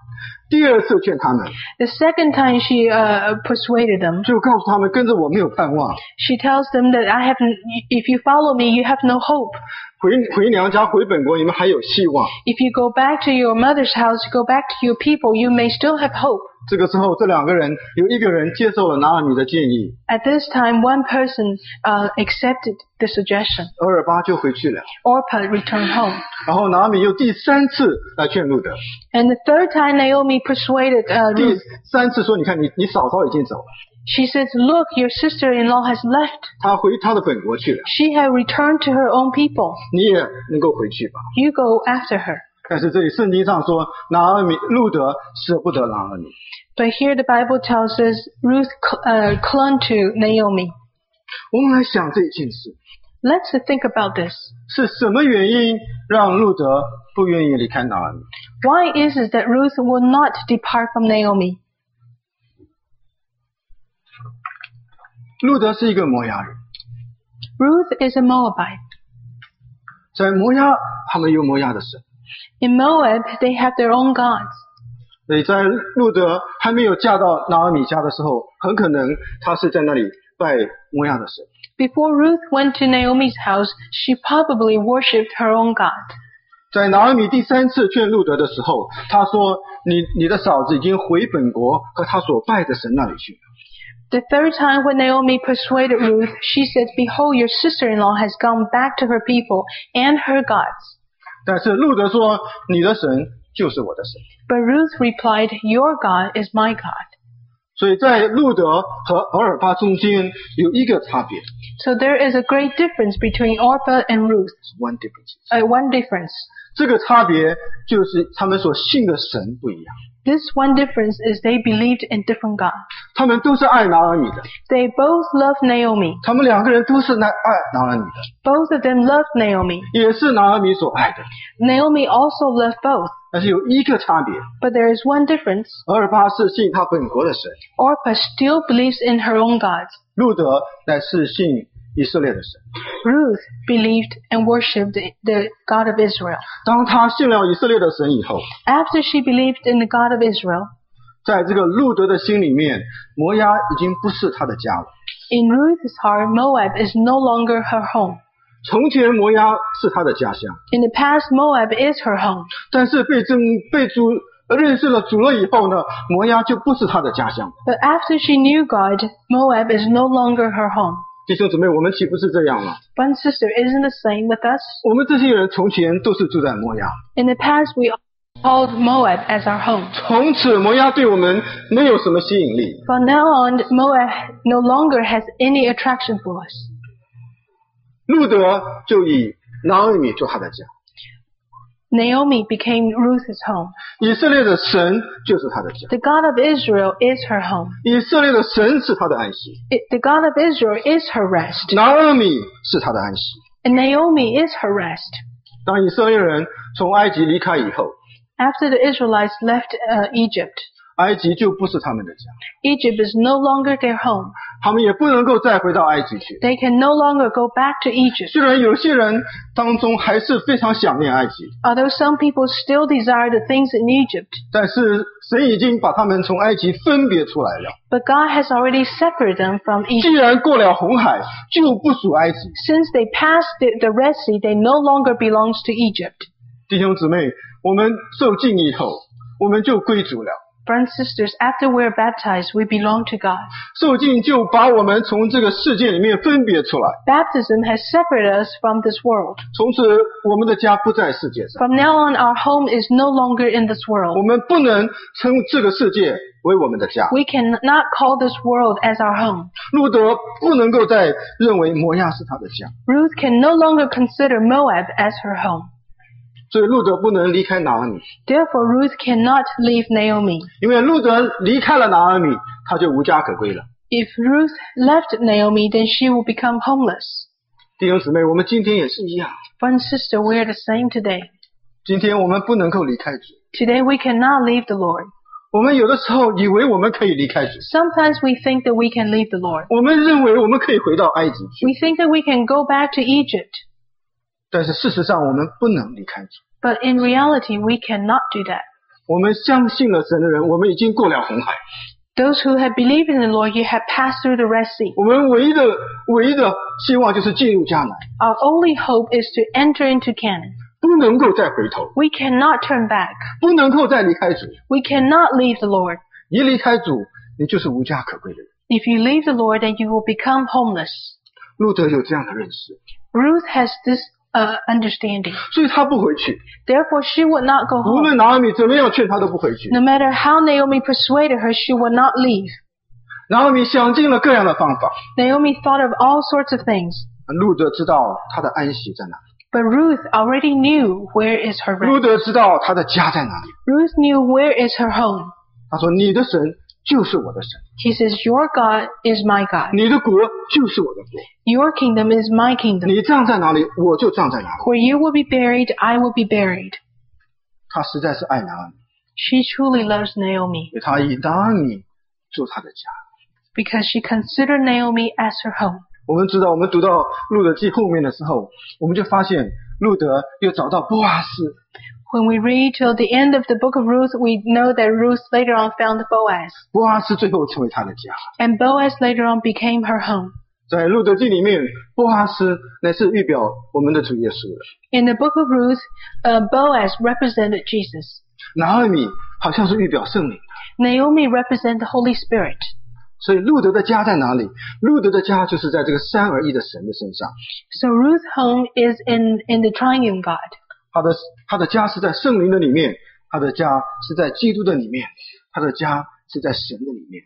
第二次劝他们， The second time she uh, persuaded them, 就告诉他们跟着我没有盼望， she tells them that I have, if you follow me, you have no hope. 回回娘家回本国你们还有希望。 If you go back to your mother's house, go back to your people, you may still have hope. 这个时候这两个人有一个人接受了拿俄米的建议， At this time, one person uh, accepted the suggestion. 俄尔巴就回去了， Orpah returned home. 然后拿俄米又第三次来劝路德， And the third time, Naomi persuaded uh, 第 Ruth. 三次说你看你你嫂嫂已经走了， She says, look, your sister-in-law has left. 她回她的本国去了， She has returned to her own people. 你也能够回去吧。 You go after her. 但是这里圣经上说拿俄米路德舍不得拿俄米， But here the Bible tells us Ruth cl- uh, clung to Naomi. 我们来想这一件事， Let's think about this. 是什么原因让路德不愿意离开拿俄米？ Why is it that Ruth will not depart from Naomi? 路德是一个摩押人， Ruth is a Moabite. 在摩押他们有摩押的神， In Moab, they have their own gods. 所以在路德还没有嫁到拿俄米家的时候，很可能他是在那里拜摩押的神。 Before Ruth went to Naomi's house, she probably worshipped her own god. 在拿俄米第三次劝路德的时候，他说你你的嫂子已经回本国和他所拜的神那里去了。 The third time when Naomi persuaded Ruth, she said, behold, your sister-in-law has gone back to her people and her gods. 但是路德说你的神就是我的神。 But Ruth replied, your God is my God. 所以在路德和俄尔巴中间有一个差别 So there is a great difference between Orpah and Ruth. ，one difference。 Uh, one difference. 这个差别就是他们所信的神不一样， This one difference is they believed in different gods. 他们都是爱拿俄米的， They both loved Naomi. 他们两个人都是爱爱拿俄米的， Both of them loved Naomi. 也是拿俄米所爱的。 Naomi also loved both. 但是有一个差别， But there is one difference. 俄尔巴是信他本国的神， Orpah still believes in her own gods. 路德乃是信以色列的神。 Ruth believed and worshipped the God of Israel. 当他信了以色列的神以后， After she believed in the God of Israel, 在这个路德的心里面，摩押已经不是他的家了。 in Ruth's heart, Moab is no longer her home. 从前摩押是他的家乡， In the past, Moab is her home. 但是被真被主认识了主了以后呢，摩押就不是他的家乡。 But after she knew God, Moab is no longer her home. 弟兄姊妹，我们岂不是这样吗？ One sister isn't the same with us. 我们这些人从前都是住在摩押， In the past, we called Moab as our home. 从此摩押对我们没有什么吸引力。 From now on, Moab no longer has any attraction for us. 路德就以拿俄米做他的家， Naomi became Ruth's home. 以色列的神就是他的家， The God of Israel is her home. 以色列的神是他的安息， It, the God of Israel is her rest. 拿俄米是他的安息。 And Naomi is her rest. 当以色列人从埃及离开以后， After the Israelites left uh, Egypt, 埃及就不是他们的家， Egypt is no longer their home. 他们也不能够再回到埃及去。 They can no longer go back to Egypt. 虽然有些人当中还是非常想念埃及， Although some people still desire the things in Egypt, 但是神已经把他们从埃及分别出来了。 but God has already separated them from 既 Egypt. 然过了红海，就不属埃及。 Since they passed the, the Red Sea, they no longer belongs to Egypt. 弟兄姊妹，我们受浸以后，我们就归主了。 Brothers and sisters, after we're baptized, we belong to God. 受浸就把我们从这个世界里面分别出来， Baptism has separated us from this world. 从此我们的家不在世界上， From now on, our home is no longer in this 我 world. 们不能称这个世界为我们的家。 We cannot call this world as our home. 路德不能够再认为摩押是他的家， Ruth can no longer consider Moab as her home. 所以路德不能离开拿俄米， Therefore, Ruth cannot leave Naomi. 因为路德离开了拿俄米，他就无家可归了。 If Ruth left Naomi, then she will become homeless. 弟兄姊妹，我们今天也是一样， One sister, we are the same today. 今天我们不能够离开主。 Today, we cannot leave the Lord. 我们有的时候以为我们可以离开主， Sometimes we think that we can leave the Lord. 我们认为我们可以回到埃及去， We think that we can go back to Egypt. 但是事实上我们不能离开主。 But in reality, we cannot do that. 我们相信了神的人，我们已经过了红海。 Those who have believed in the Lord, you have passed through the Red Sea. 我们唯一的唯一的希望就是进入迦南， Our only hope is to enter into Canaan. 不能够再回头， We cannot turn back. 不能够再离开主。 We cannot leave the Lord. 一离开主，你就是无家可归的人。 If you leave the Lord, then you will become homeless. 路德有这样的认识， Ruth has this uh, understanding. 所以他不回去。 Therefore, she would not go 无 home. 论拿俄米怎么样劝他都不回去。 No matter how Naomi persuaded her, she would not leave. 拿俄米想尽了各样的方法， Naomi thought of all sorts of things. 路德知道他的安息在哪里， But Ruth already knew where is her 路 rest. 德知道他的家在哪里。 Ruth knew where is her home. 他说：“你的神就是我的神， He says, Your God is my God. 你的国就是我的国。 Your kingdom is my kingdom. 你葬在哪里，我就葬在哪里。 Where you will be buried, I will be buried. ” 他实在是爱拿俄米， She truly loves Naomi 因为他以拿俄米做他的家。 because she considered Naomi as her home. 我们知道，我们读到路德记后面的时候，我们就发现路德又找到波阿斯。 When we read till the end of the book of Ruth, we know that Ruth later on found Boaz. 波阿斯最后成为他的家。 And Boaz later on became her home. 在路德记里面，波阿斯乃是预表我们的主耶稣的。 In the book of Ruth, uh, Boaz represented Jesus. 拿俄米好像是预表圣灵的。 Naomi represented the Holy Spirit. 所以路德的家在哪里？路德的家就是在这个三而一的神的身上。 So Ruth's home is in, in the triune God. 他的他的家是在圣灵的里面，他的家是在基督的里面，他的家是在神的里面。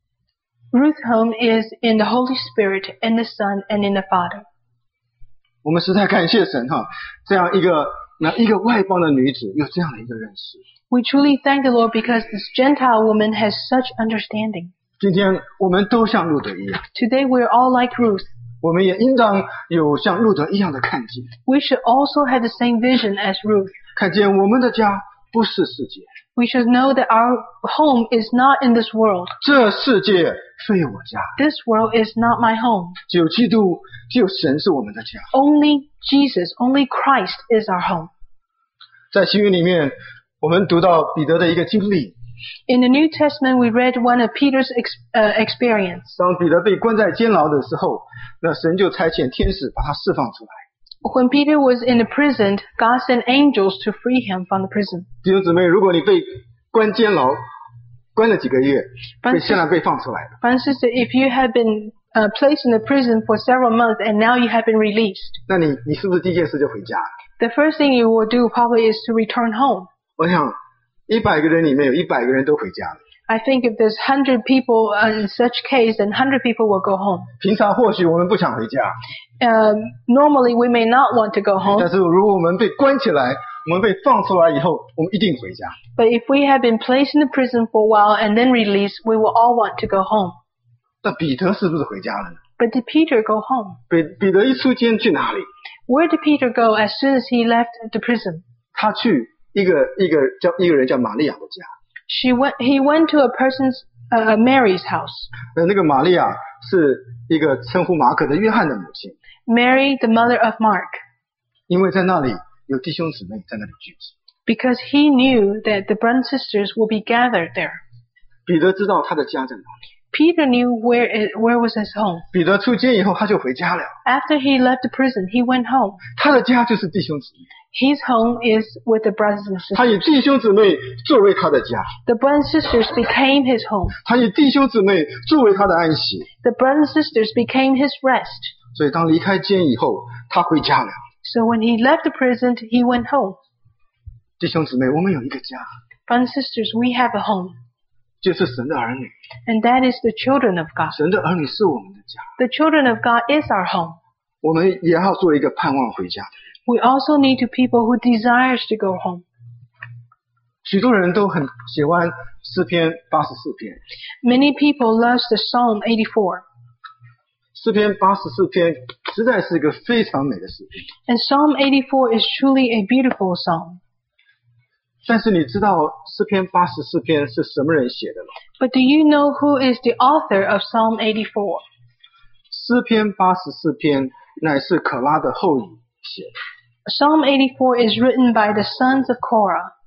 Ruth's home is in the Holy Spirit, in the Son, and in the Father. 我们实在感谢神哈，这样一个那一个外邦的女子有这样的一个认识。 We truly thank the Lord because this Gentile woman has such understanding. 今天我们都像路德一样， Today we're all like Ruth. 我们也应当有像路德一样的看见， We should also have the same vision as Ruth. 看见我们的家不是世界， We should know that our home is not in this world. 这世界非我家， This world is not my home. 只有基督，只有神是我们的家。 Only Jesus, only Christ is our home. 在新约里面，我们读到彼得的一个经历， In the New Testament, we read one of Peter's ex, uh, experience. 当彼得被关在监牢的时候，那神就差遣天使把他释放出来。 When Peter was in the prison, God sent angels to free him from the prison. 弟兄姊妹，如果你被关监牢，关了几个月， But 被现在被放出来了， Brother and sister, if you have been uh, placed in the prison for several months and now you have been released, 那你你是不是第一件事就回家了？ the first thing you will do probably is to return home. 我想一百个人里面有一百个人都回家了。 I think if there's one hundred people uh, in such case, then one hundred people will go home. 平常或许我们不想回家， Um, normally we may not want to go home, 但是如果我们被关起来，我们被放出来以后，我们一定回家。 but if we have been placed in the prison for a while and then released, we will all want to go home. 那彼得是不是回家了呢？ But did Peter go home? 彼彼得一出监去哪里？ Where did Peter go as soon as he left the prison? 他去一个一个叫一个人叫玛利亚的家。 She went, he went to a person's, uh, Mary's house. 那那个玛利亚是一个称呼马可的约翰的母亲， Mary, the mother of Mark, 因为在那里有弟兄姊妹在那里聚集。 because he knew that the brothers and sisters will be gathered there. 彼得知道他的家在哪里。 Peter knew where it, where was his home. 彼得出监以后，他就回家了。 After he left the prison, he went home. 他的家就是弟兄姊妹， His home is with the brothers and 他 sisters. 以弟兄姊妹作为他的家， The brothers and sisters became his home. 他以弟兄姊妹作为他的安息。 The brothers and sisters became his rest. 所以当离开监以后，他回家了。 So when he left the prison, he went home. 弟兄姊妹，我们有一个家， Brothers and sisters, we have a home. 就是神的儿女。 And that is the children of God. 神的儿女是我们的家， The children of God is our home. 我们也要做一个盼望回家的人。 We also need to people who desires to go home. 许多人都很喜欢诗篇八十四篇， Many people love the Psalm eighty-four. 诗篇八十四篇实在是一个非常美的诗篇。 And Psalm eighty-four is truly a beautiful psalm. 但是你知道诗篇八十四篇是什么人写的吗？ But do you know who is the author of Psalm eighty-four? 诗篇八十四篇乃是可拉的后裔写的。 Psalm eighty-four is written by the sons of Korah.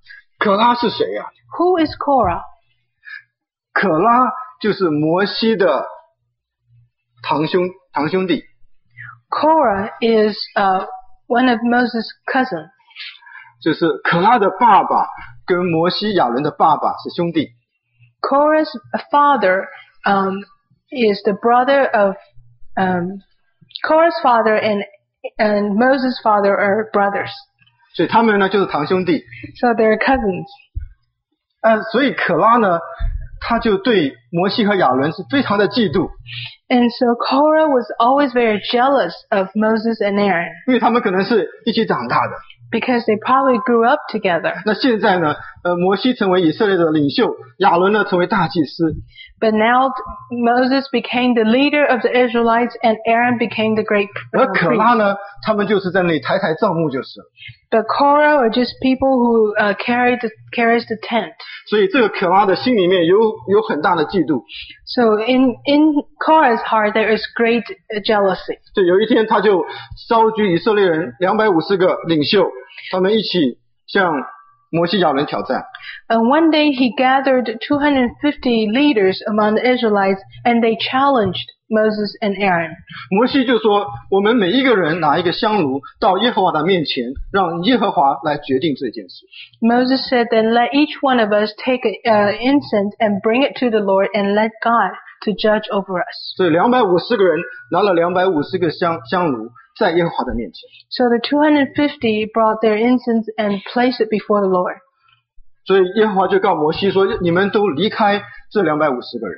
可拉是谁呀、啊？ Who is Korah? 可拉就是摩西的堂兄堂兄弟。 Korah is uh, one of Moses' cousins. 就是可拉的爸爸跟摩西亚伦的爸爸是兄弟。 Korah's father um, is the brother of um, Korah's father and and Moses' father are brothers. 所以他们呢就是堂兄弟。 So they're cousins. 呃，所以可拉呢，他就对摩西和亚伦是非常的嫉妒。 And so Korah was always very jealous of Moses and Aaron. 因为他们可能是一起长大的。 Because they probably grew up together. 那现在呢，呃，摩西成为以色列的领袖，亚伦呢成为大祭司。 But now Moses became the leader of the Israelites and Aaron became the great uh, 而可拉呢，他们就是在那里抬抬帐幕就是了。 But Korah are just people who uh, carried the, carries the tent. 所以这个可拉的心里面有有很大的嫉妒。 So in in Korah's heart there is great jealousy. 就有一天他就召集以色列人两百五十个领袖，他们一起向摩西亚伦挑战。 And one day he gathered two hundred fifty leaders among the Israelites and they challenged Moses and Aaron. 摩西就说，我们每一个人拿一个香炉到耶和华的面前，让耶和华来决定这件事。 Moses said, then let each one of us take a, uh, incense and bring it to the Lord and let God to judge over us. 所以两百五十个人拿了两百五十个香香炉在耶和华的面前。 So the two hundred fifty brought their incense and placed it before the Lord. 所以耶和华就告摩西说，你们都离开这两百五十个人。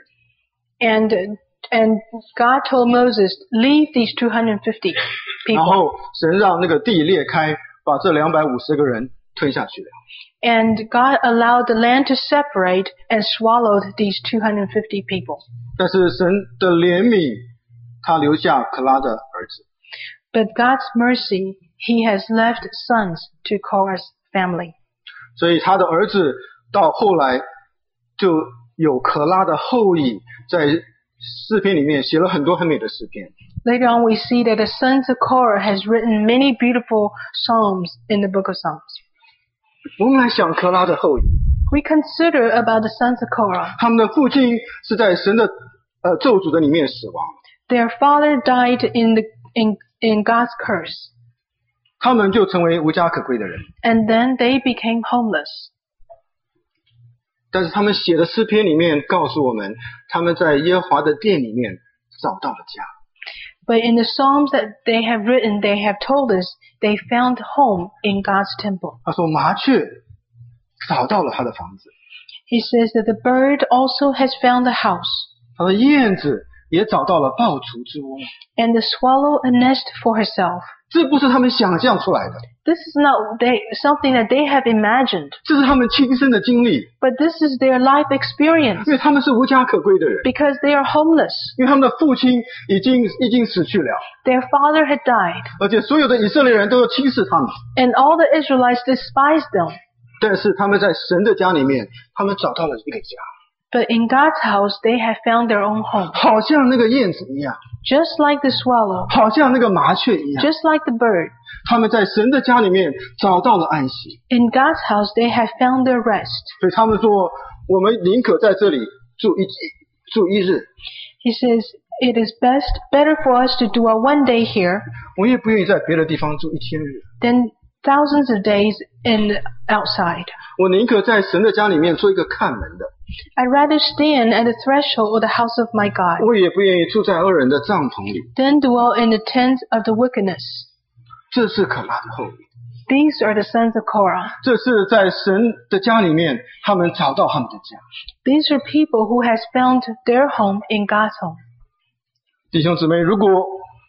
And and God told Moses, leave these two hundred fifty 然 people. 后神让那个地裂开，把这两百五十个人吞下去了。 And God allowed the land to separate and swallowed these two hundred fifty people. 但是神的怜悯，他留下可拉的儿子。 But God's mercy, He has left sons to Korah's family. 所以他的儿子到后来就有可拉的后裔，在诗篇里面写了很多很美的诗篇。 Later on, we see that the sons of Korah has written many beautiful psalms in the book of Psalms. 我们来想可拉的后裔， We consider about the sons of Korah. 他们的父亲是在神的呃咒诅的里面死亡， Their father died in the in in God's curse, 他们就成为无家可归的人。 and then they became homeless. 但是他们写的诗篇里面告诉我们，他们在耶和华的殿里面找到了家。 But in the Psalms that they have written, they have told us they found home in God's temple. 他说麻雀找到了他的房子， He says that the bird also has found the house, 他说燕子也找到了抱雏之窝。 and the swallow a nest for herself. 这不是他们想象出来的， This is not they, something that they have imagined, 这是他们亲身的经历， but this is their life experience 因为他们是无家可归的人， because they are homeless. 因为他们的父亲已经已经死去了， Their father had died, 而且所有的以色列人都要轻视他们。 and all the Israelites despised them. 但是他们在神的家里面，他们找到了一个家， But in God's house, they have found their own home, 好像那个燕子一样， just like the swallow, 好像那个麻雀一样， just like the bird. 他们在神的家里面找到了安息。 In God's house, they have found their rest. 所以他们说，我们宁可在这里住一住一日， He says, it is best, better for us to dwell one day here 我也不愿意在别的地方住一千日。 than thousands of days in outside. 我宁可在神的家里面做一个看门的， I'd rather stand at the threshold of the house of my God 我也不愿意住在恶人的帐篷里。 than dwell in the tents of the wickedness. 这是可拉的后裔， These are the sons of Korah. 这是在神的家里面，他们找到他们的家。 These are people who has found their home in God's home. 弟兄姊妹，如果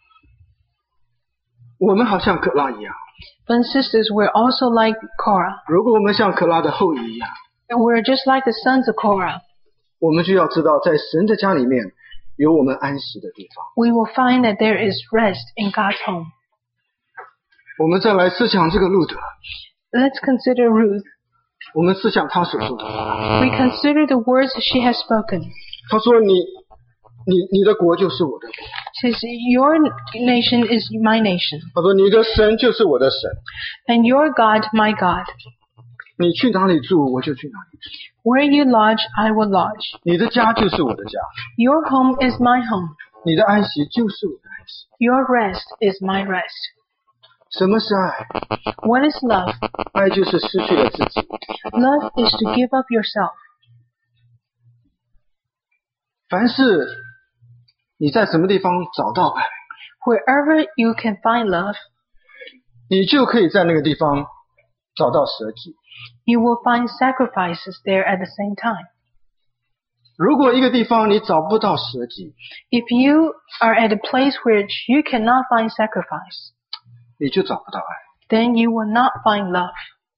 我们好像可拉一样， But sisters, we're also like Korah. 如果我们像可拉的后裔一样， And we're just like the sons of Korah. 我们就要知道，在神的家里面有我们安息的地方。 We will find that there is rest in God's home. 我们再来思想这个路德， Let's consider Ruth. 我们思想他所说的话。 We consider the words she has spoken. 他说你：“你你的国就是我的国。” She says, your nation is my nation, 他说：“你的神就是我的神。” and your God my God. 你去哪里住，我就去哪里住。 Where you lodge, I will lodge. 你的家就是我的家， Your home is my home. 你的安息就是我的安息。 Your rest is my rest. 什么是爱？ What is love? 爱就是失去了自己。 Love is to give up yourself. 凡是你在什么地方找到爱， Wherever you can find love, 你就可以在那个地方找到舍己。 you will find sacrifices there at the same time. 如果一个地方你找不到舍己， If you are at a place where you cannot find sacrifice, 你就找不到爱。 then you will not find love.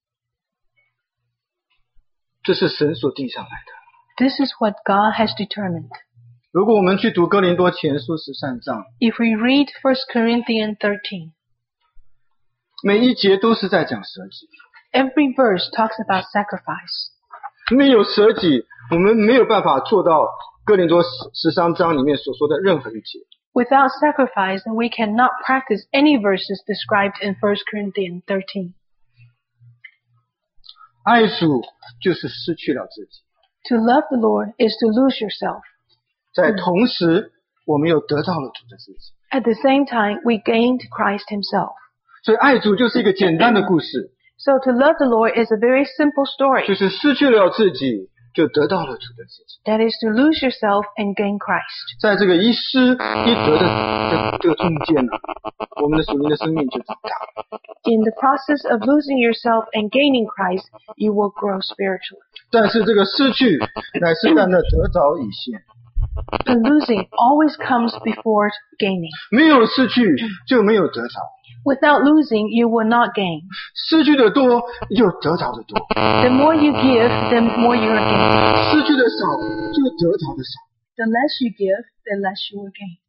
这是神所定下来的。 This is what God has determined. 如果我们去读哥林多前书十三章， If we read First Corinthians thirteen, 每一节都是在讲舍己。 every verse talks about sacrifice. 没有舍己，我们没有办法做到哥林多十三章里面所说的任何一节。 Without sacrifice, we cannot practice any verses described in First Corinthians thirteen. 爱主就是失去了自己， To love the Lord is to lose yourself. 在同时我们又得到了主的自己。 At the same time, we gained Christ himself. 所以爱主就是一个简单的故事， So to love the Lord is a very simple 就 story. 是失去了自己，就得到了主的自己。 That is to lose yourself and gain Christ. 在这个一失一得的这个中间呢，我们的属灵的生命就长大了。 In the process of losing yourself and gaining Christ, you will grow spiritually. 但是这个失去乃是在那得着以前， The losing always comes before gaining. 没有失去就没有得着， Without losing, you will not gain. 失去的多就得着的多， The more you give, the more you are gaining. 失去的少就得着的少。 The less you give, the less you will gain.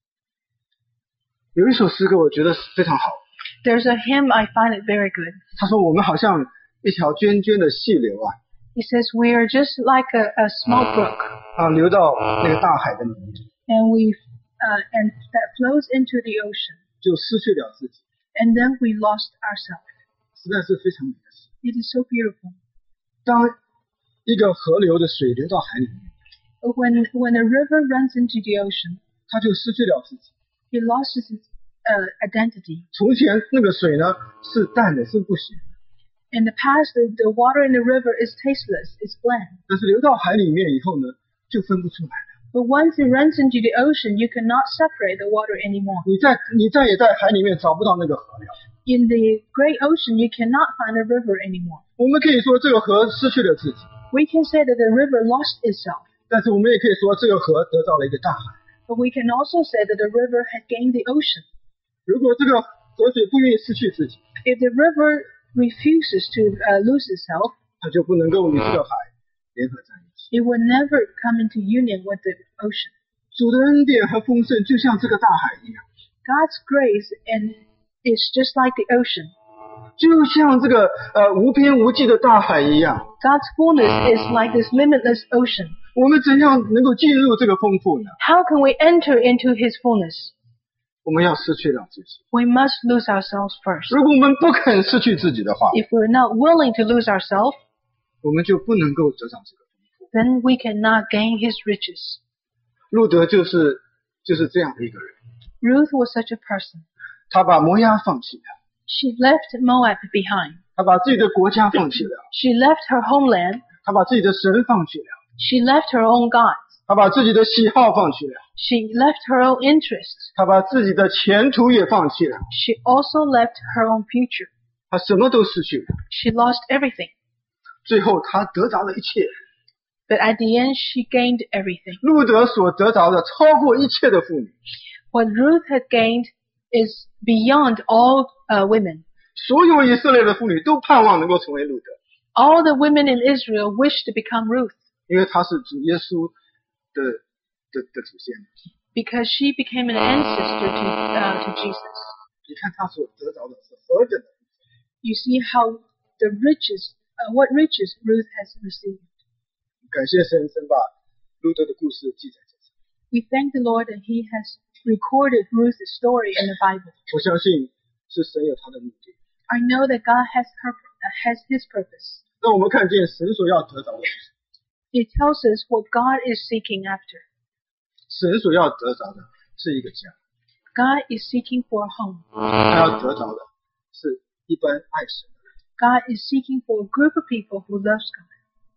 有一首诗歌我觉得非常好， There's a hymn I find it very good. 他说我们好像一条涓涓的细流啊， He says we are just like a, a small brook, 啊流到那个大海的里面， and we uh, and that flows into the ocean, 就失去了自己， and then we lost ourselves. 实在是非常美的事。 It is so beautiful. 当一个河流的水流到海里面， But when when a river runs into the ocean, 它就失去了自己。 it loses its uh, identity. 从前那个水呢是淡的，是不咸的， In the past, the, the water in the river is tasteless, it's bland. 但是流到海里面以后呢，就分不出来了。 But once it runs into the ocean, you cannot separate the water anymore. 你在你再也在海里面找不到那个河了。 In the great ocean, you cannot find a river anymore. 我们可以说这个河失去了自己， We can say that the river lost itself, 但是我们也可以说这个河得到了一个大海。 but we can also say that the river had gained the ocean. 如果这个河水不愿意失去自己， If the river refuses to uh, lose itself, 它就不能够与这个海联合在一起。 it will never come into union with the ocean. 主的恩典和丰盛就像这个大海一样， God's grace and is just like the ocean. 就像这个呃无边无际的大海一样。 God's fullness is like this limitless ocean. 我们怎样能够进入这个丰富呢？ How can we enter into His fullness? 我们要失去了自己。 We must lose ourselves first. 如果我们不肯失去自己的话， If we're not willing to lose ourselves, 我们就不能够得到这个丰富。 then we cannot gain His riches. 路德就是就是这样的一个人， Ruth was such a person. 他把摩押放弃了， She left Moab behind. 他把自己的国家放弃了， She left her homeland. 他把自己的神放弃了， She left her own gods. 他把自己的喜好放弃了， She left her own interests. 他把自己的前途也放弃了， She also left her own future. 他什么都失去了。 She lost everything. 最后他得着了一切。 But at the end, she gained everything. 路德所得着的超过一切的妇女， What Ruth had gained is beyond all uh, women. 所有以色列的妇女都盼望能够成为路德， All the women in Israel wished to become Ruth 因为她是主耶稣的的的祖先。 because she became an ancestor to, uh, to Jesus. 你看她所得着的是何等的， You see how the riches, uh, what riches Ruth has received. 感谢神，神把路德的故事记在这上。 We thank the Lord that He has recorded Ruth's story in the Bible. 我相信是神有他的目的， I know that God has her, uh, has His purpose. 让我们看见神所要得着的是什么。 It tells us what God is seeking after. 神所要得着的是一个家， God is seeking for a home. 他要得着的是一般爱神的人。 God is seeking for a group of people who loves God.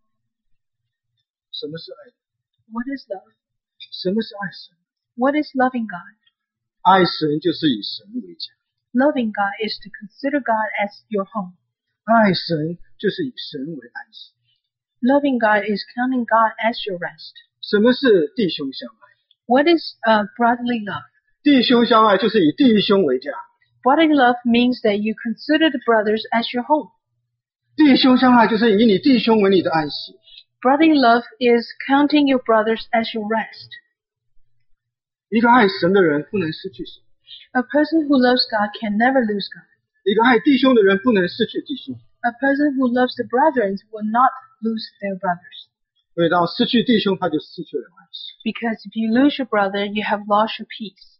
什么是爱？ What is love? 什么是爱神？ What is loving God? 爱神就是以神为家， Loving God is to consider God as your home. 爱神就是以神为安息。 Loving God is counting God as your rest. 什么是弟兄相爱？ What is uh, brotherly love? 弟兄相爱就是以弟兄为家， Brotherly love means that you consider the brothers as your home. 弟兄相爱就是以你弟兄为你的安息。 Brotherly love is counting your brothers as your rest. 一个爱神的人不能失去神， A person who loves God can never lose God. 一个爱弟兄的人不能失去弟兄。 A person who loves the brethren will not lose their brothers. 所以当失去弟兄，他就失去了安息。 Because if you lose your brother, you have lost your peace.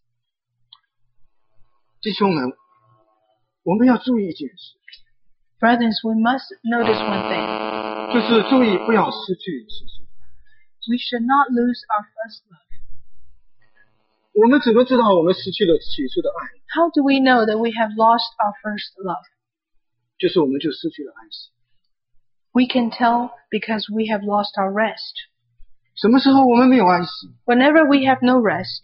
弟兄们，我们要注意一件事， Brethren, we must notice one thing. 就是注意不要失去起初。 We should not lose our first love. 我们怎么知道我们失去了起初的爱？ How do we know that we have lost our first love? 就是我们就失去了安息。 We can tell because we have lost our rest. 什么时候我们没有安息？ Whenever we have no rest,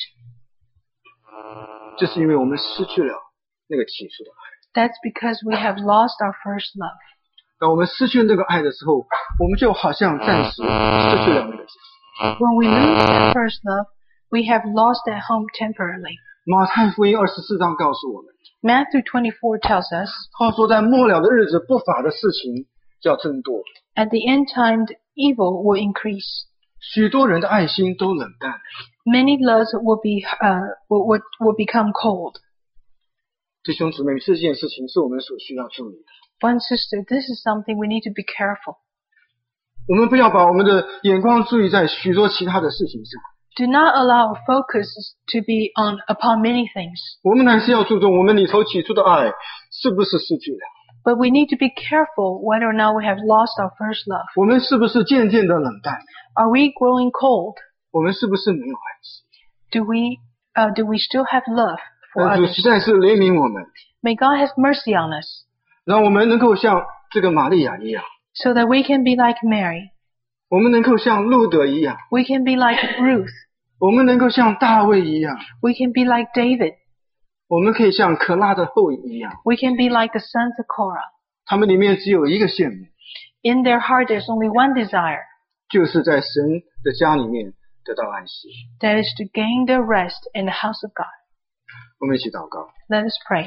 这是因为我们失去了那个起初的爱。 that's because we have lost our first love. 当我们失去那个爱的时候，我们就好像暂时失去了那个家。 When we lose that first love, we have lost that home temporarily. 马太福音二十四章告诉我们， Matthew twenty-four tells us, 他说在末了的日子，不法的事情要增多， at the end time, evil will increase. 许多人的爱心都冷淡。 Many loves will be uh, will, will, will become cold. 弟兄姊妹，这件事情是我们所需要注意的。 One sister, this is something we need to be careful. 我们不要把我们的眼光注意在许多其他的事情上， Do not allow our focus to be on upon many things, 我们还是要注重我们里头起初的爱是不是失去了， but we need to be careful whether or not we have lost our first love. 我们是不是渐渐的冷淡， Are we growing cold? 我们是不是没有爱心。 Do we uh, do we still have love for 但主 others? 实在是怜悯我们， May God have mercy on us, 让我们能够像这个玛利亚一样， so that we can be like Mary. 我们能够像路德一样， We can be like Ruth. 我们能够像大卫一样， We can be like David. 我们可以像可拉的后裔一样， We can be like the sons of Korah. 他们里面只有一个羡慕， In their heart, there's only one desire, 就是在神的家里面得到安息。 that is to gain their rest in the house of God. 我们一起祷告。 Let us pray.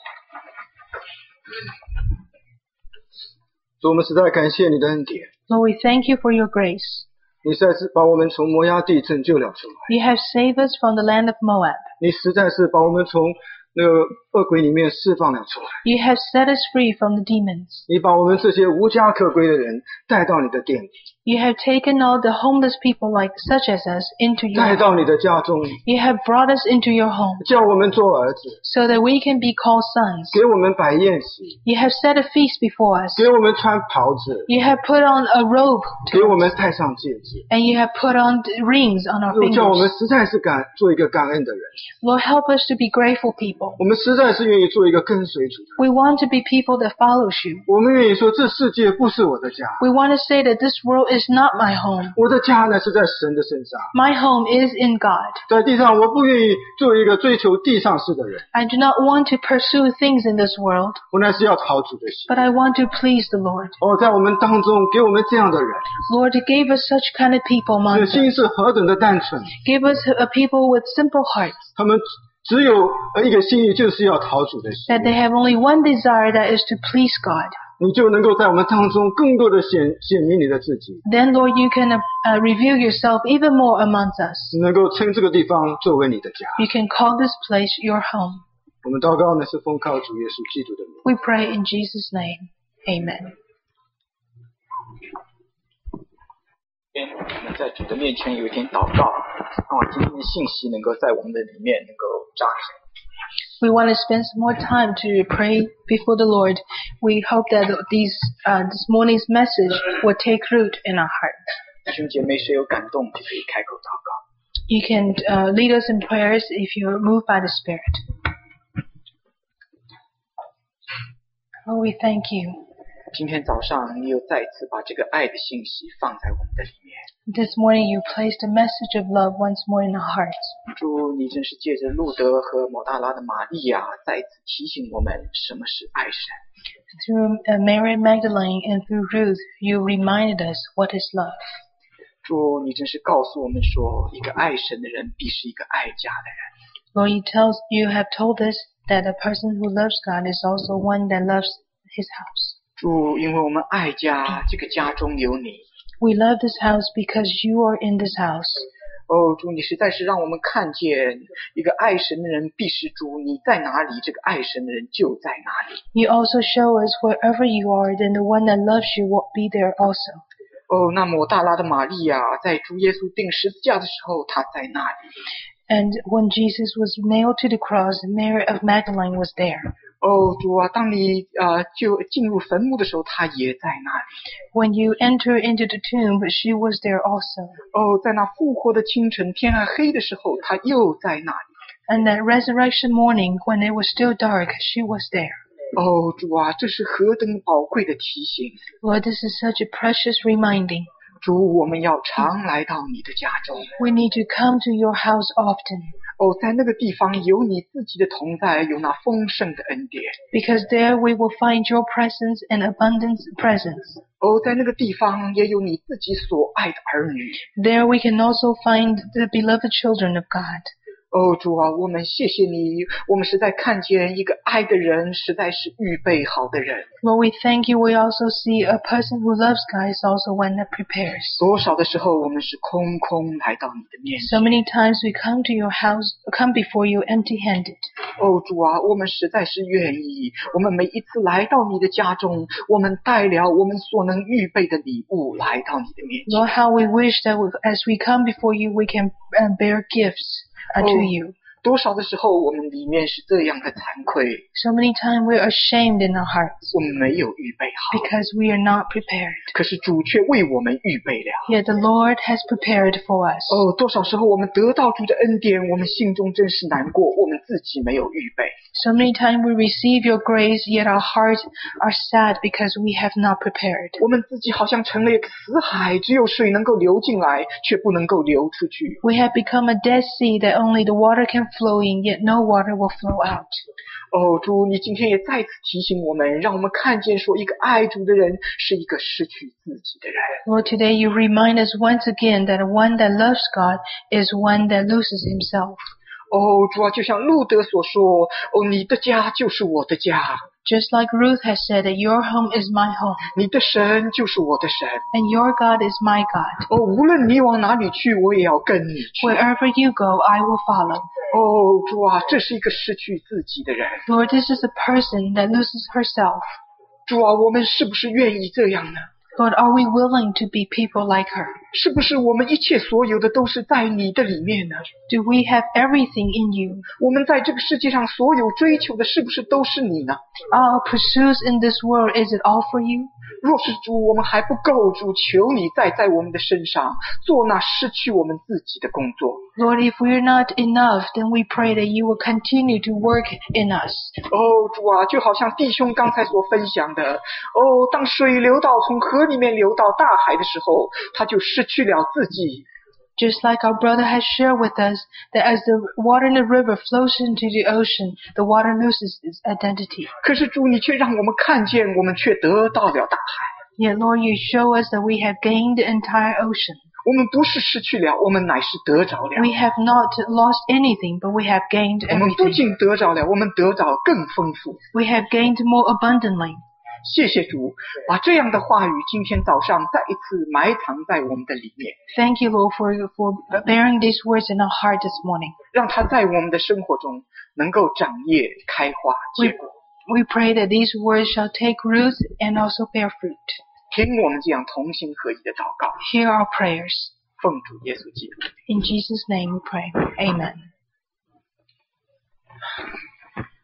主，我们实在感谢你的恩典， Lord, we thank you for your grace. 你实在是把我们从摩押地拯救了出来， You have saved us from the land of Moab. 你实在是把我们从那个恶鬼里面释放了出来， You have set us free from the demons. 你把我们这些无家可归的人带到你的殿里， You have taken all the homeless people like such as us into your 带 home. 到你的家中， You have brought us into your home 叫我们做儿子， so that we can be called sons. 给我们摆宴席， You have set a feast before us. 给我们穿袍子， You have put on a robe 给我们戴上戒指， and you have put on rings on our 又叫我们 fingers. 实在是感做一个感恩的人， Lord, help us to be grateful people. 我们实在是愿意做一个跟随主的人， We want to be people that follows you. 我们愿意说这世界不是我的家， We want to say that this world is not my home. 我的家呢是在神的身上。 My home is in God. 在地上，我不愿意做一个追求地上事的人， I do not want to pursue things in this world, 我乃是要讨主的心。 but I want to please the Lord. 哦，在我们当中给我们这样的人， Lord, you gave us such kind of people 这 among 心 us. 是何等的单纯， Give us a people with simple hearts, 他们只有一个心意，就是要讨主的心。 that they have only one desire, that is to please God. 你就能够在我们当中更多的显显明你的自己， Then, Lord, you can uh, uh, reveal yourself even more amongst us. 能够称这个地方作为你的家。 You can call this place your home. 我们祷告呢，是奉靠主耶稣基督的名。 We pray in Jesus' name. Amen. 我们在主的面前有一点祷告，让我今天的信息能够在我们的里面能够扎根。 We want to spend some more time to pray before the Lord. We hope that these, uh, this morning's message will take root in our heart. 弟兄姐妹，谁有感动就可以开口祷告。 You can uh, lead us in prayers if you're moved by the Spirit. Oh, we thank you. 今天早上，你又再次把这个爱的信息放在我们的里面。 This morning you placed a message of love once more in our hearts. 主，你真是借着路德和抹大拉的玛利亚，再次提醒我们什么是爱神。 Through uh, Mary Magdalene and through Ruth, you reminded us what is love. 主，你真是告诉我们说，一个爱神的人必是一个爱家的人。 Lord, you, tells, you have told us that a person who loves God is also one that loves his house. 主，因为我们爱家，这个家中有你。 We love this house because you are in this house. 哦，主，你实在是让我们看见，一个爱神的人必是主，你在哪里，这个爱神的人就在哪里。 You also show us wherever you are, then the one that loves you will be there also. 哦，那抹大拉的玛利亚在主耶稣钉十字架的时候，她在那里。 And when Jesus was nailed to the cross, Mary of Magdalene was there. 哦，主啊，当你呃就进入坟墓的时候，她也在那里。 When you enter into the tomb, she was there also. 哦，在那复活的清晨，天还黑的时候，她又在那里。 And that resurrection morning, when it was still dark, she was there. 哦，主啊，这是何等宝贵的提醒！ Lord, this is such a precious reminding. 主，我们要常来到你的家中。 We need to come to your house often. 哦，在那个地方有你自己的同在，有那丰盛的恩典。 Because there we will find your presence and abundant presence. 哦，在那个地方也有你自己所爱的儿女。 There we can also find the beloved children of God. 哦，主啊，我们谢谢你，我们实在看见一个爱的人，实在是预备好的人。 Lord, we thank you. We also see a person who loves God is also one that prepares. 多少的时候，我们是空空来到你的面 So 前。 many times we come to your house, come before you empty-handed. 哦，主啊，我们实在是愿意，我们每一次来到你的家中，我们带了我们所能预备的礼物来到你的面前。 Lord, how we wish that we, as we come before you, we can uh, bear gifts uh, to you. 多少的时候，我们里面是这样的惭愧， So many times we're ashamed in our hearts 我们没有预备好， because we are not prepared. 可是主却为我们预备了。 Yet the Lord has prepared for us. 哦，多少时候我们得到主的恩典，我们心中真是难过，我们自己没有预备。 So many times we receive your grace, yet our hearts are sad because we have not prepared. 我们自己好像成了一个死海，只有水能够流进来，却不能够流出去。 We have become a dead sea that only the water can flow in, yet no water will flow out. 哦，主，你今天也再次提醒我们，让我们看见说，一个爱主的人是一个失去自己的人。 Lord, today you remind us once again that one that loves God is one that loses himself. 哦，主啊，就像路德所说，哦，你的家就是我的家， Just like Ruth has said that your home is my home 你的神就是我的神。 and your God is my God. 哦，无论你往哪里去，我也要跟你去。 Wherever you go, I will follow. 哦，主啊，这是一个失去自己的人。 Lord, this is a person that loses herself. 主啊，我们是不是愿意这样呢？ Lord, are we willing to be people like her? 是不是我们一切所有的都是在你的里面呢？ Do we have everything in you? 我们在这个世界上所有追求的，是不是都是你呢？ Our pursuits in this world, is it all for you? 若是主，我们还不够，主，求你再在我们的身上做那失去我们自己的工作。 Lord, if we're not enough, then we pray that you will continue to work in us. 哦，主啊，就好像弟兄刚才所分享的，哦，当水流到从河里面流到大海的时候，他就失去了自己。 Just like our brother has shared with us, that as the water in the river flows into the ocean, the water loses its identity. 可是主，你却让我们看见，我们却得到了大海。 Yet, Lord, you show us that we have gained the entire ocean. 我们不是失去了，我们乃是得着了。 We have not lost anything, but we have gained 我们不 everything. 仅得着了，我们得着更丰富。 We have gained more abundantly. 谢谢主，把这样的话语今天早上再一次埋藏在我们的里面， Thank you, Lord, for, for bearing these words in our heart this morning. 让它在我们的生活中能够长叶、开花、结果。 We pray that these words shall take root and also bear fruit. 听我们这样同心合一的祷告， Hear our prayers. 奉主耶稣基督。 In Jesus' name we pray. Amen.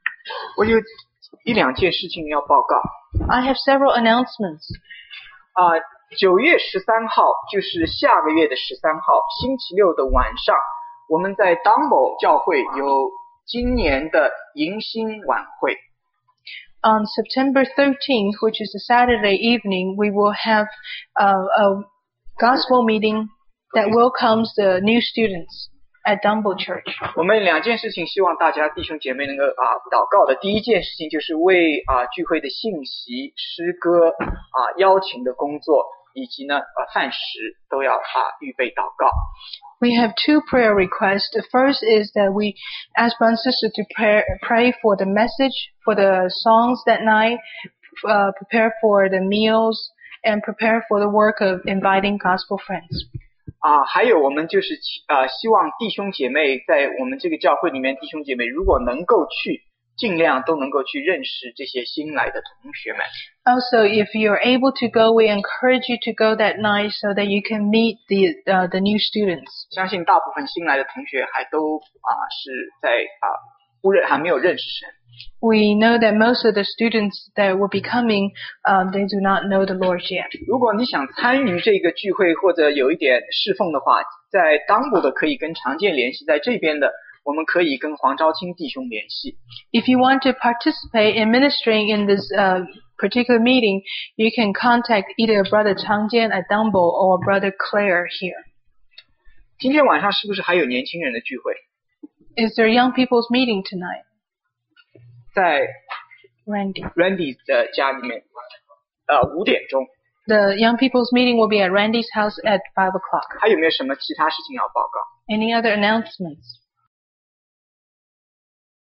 我有一两件事情要报告。 I have several announcements. 啊、呃，九月十三号就是下个月的十三号，星期六的晚上，我们在 Dumbo 教会有今年的迎新晚会。 On September thirteenth, which is a Saturday evening, we will have a, a gospel meeting that welcomes the new students at Dumbo Church. 我们两件事情希望大家弟兄姐妹能够啊祷告的。第一件事情就是为啊聚会的信息、诗歌啊邀请的工作以及呢啊饭食都要啊预备祷告。 We have two prayer requests. The first is that we ask brothers and sisters to pray, pray for the message, for the songs that night, uh, prepare for the meals, and prepare for the work of inviting gospel friends. 啊，还有我们就是啊，希望弟兄姐妹在我们这个教会里面，弟兄姐妹如果能够去，尽量都能够去认识这些新来的同学们。 Also, if you're able to go, we encourage you to go that night so that you can meet the uh, the new students. 相信大部分新来的同学还都啊是在啊不认还没有认识神。 We know that most of the students that will be coming, um, they do not know the Lord yet. 如果你想参与这个聚会或者有一点侍奉的话，在当部的可以跟常见联系，在这边的我们可以跟黄昭清弟兄联系。 If you want to participate in ministering in this uh, particular meeting, you can contact either Brother Chang Jian at Dumbo or Brother Claire here. 今天晚上是不是还有年轻人的聚会？ Is there young people's meeting tonight? 在 Randy. Randy 的家里面，呃，五点钟。 The young people's meeting will be at Randy's house at five o'clock. 还有没有什么其他事情要报告？ Any other announcements?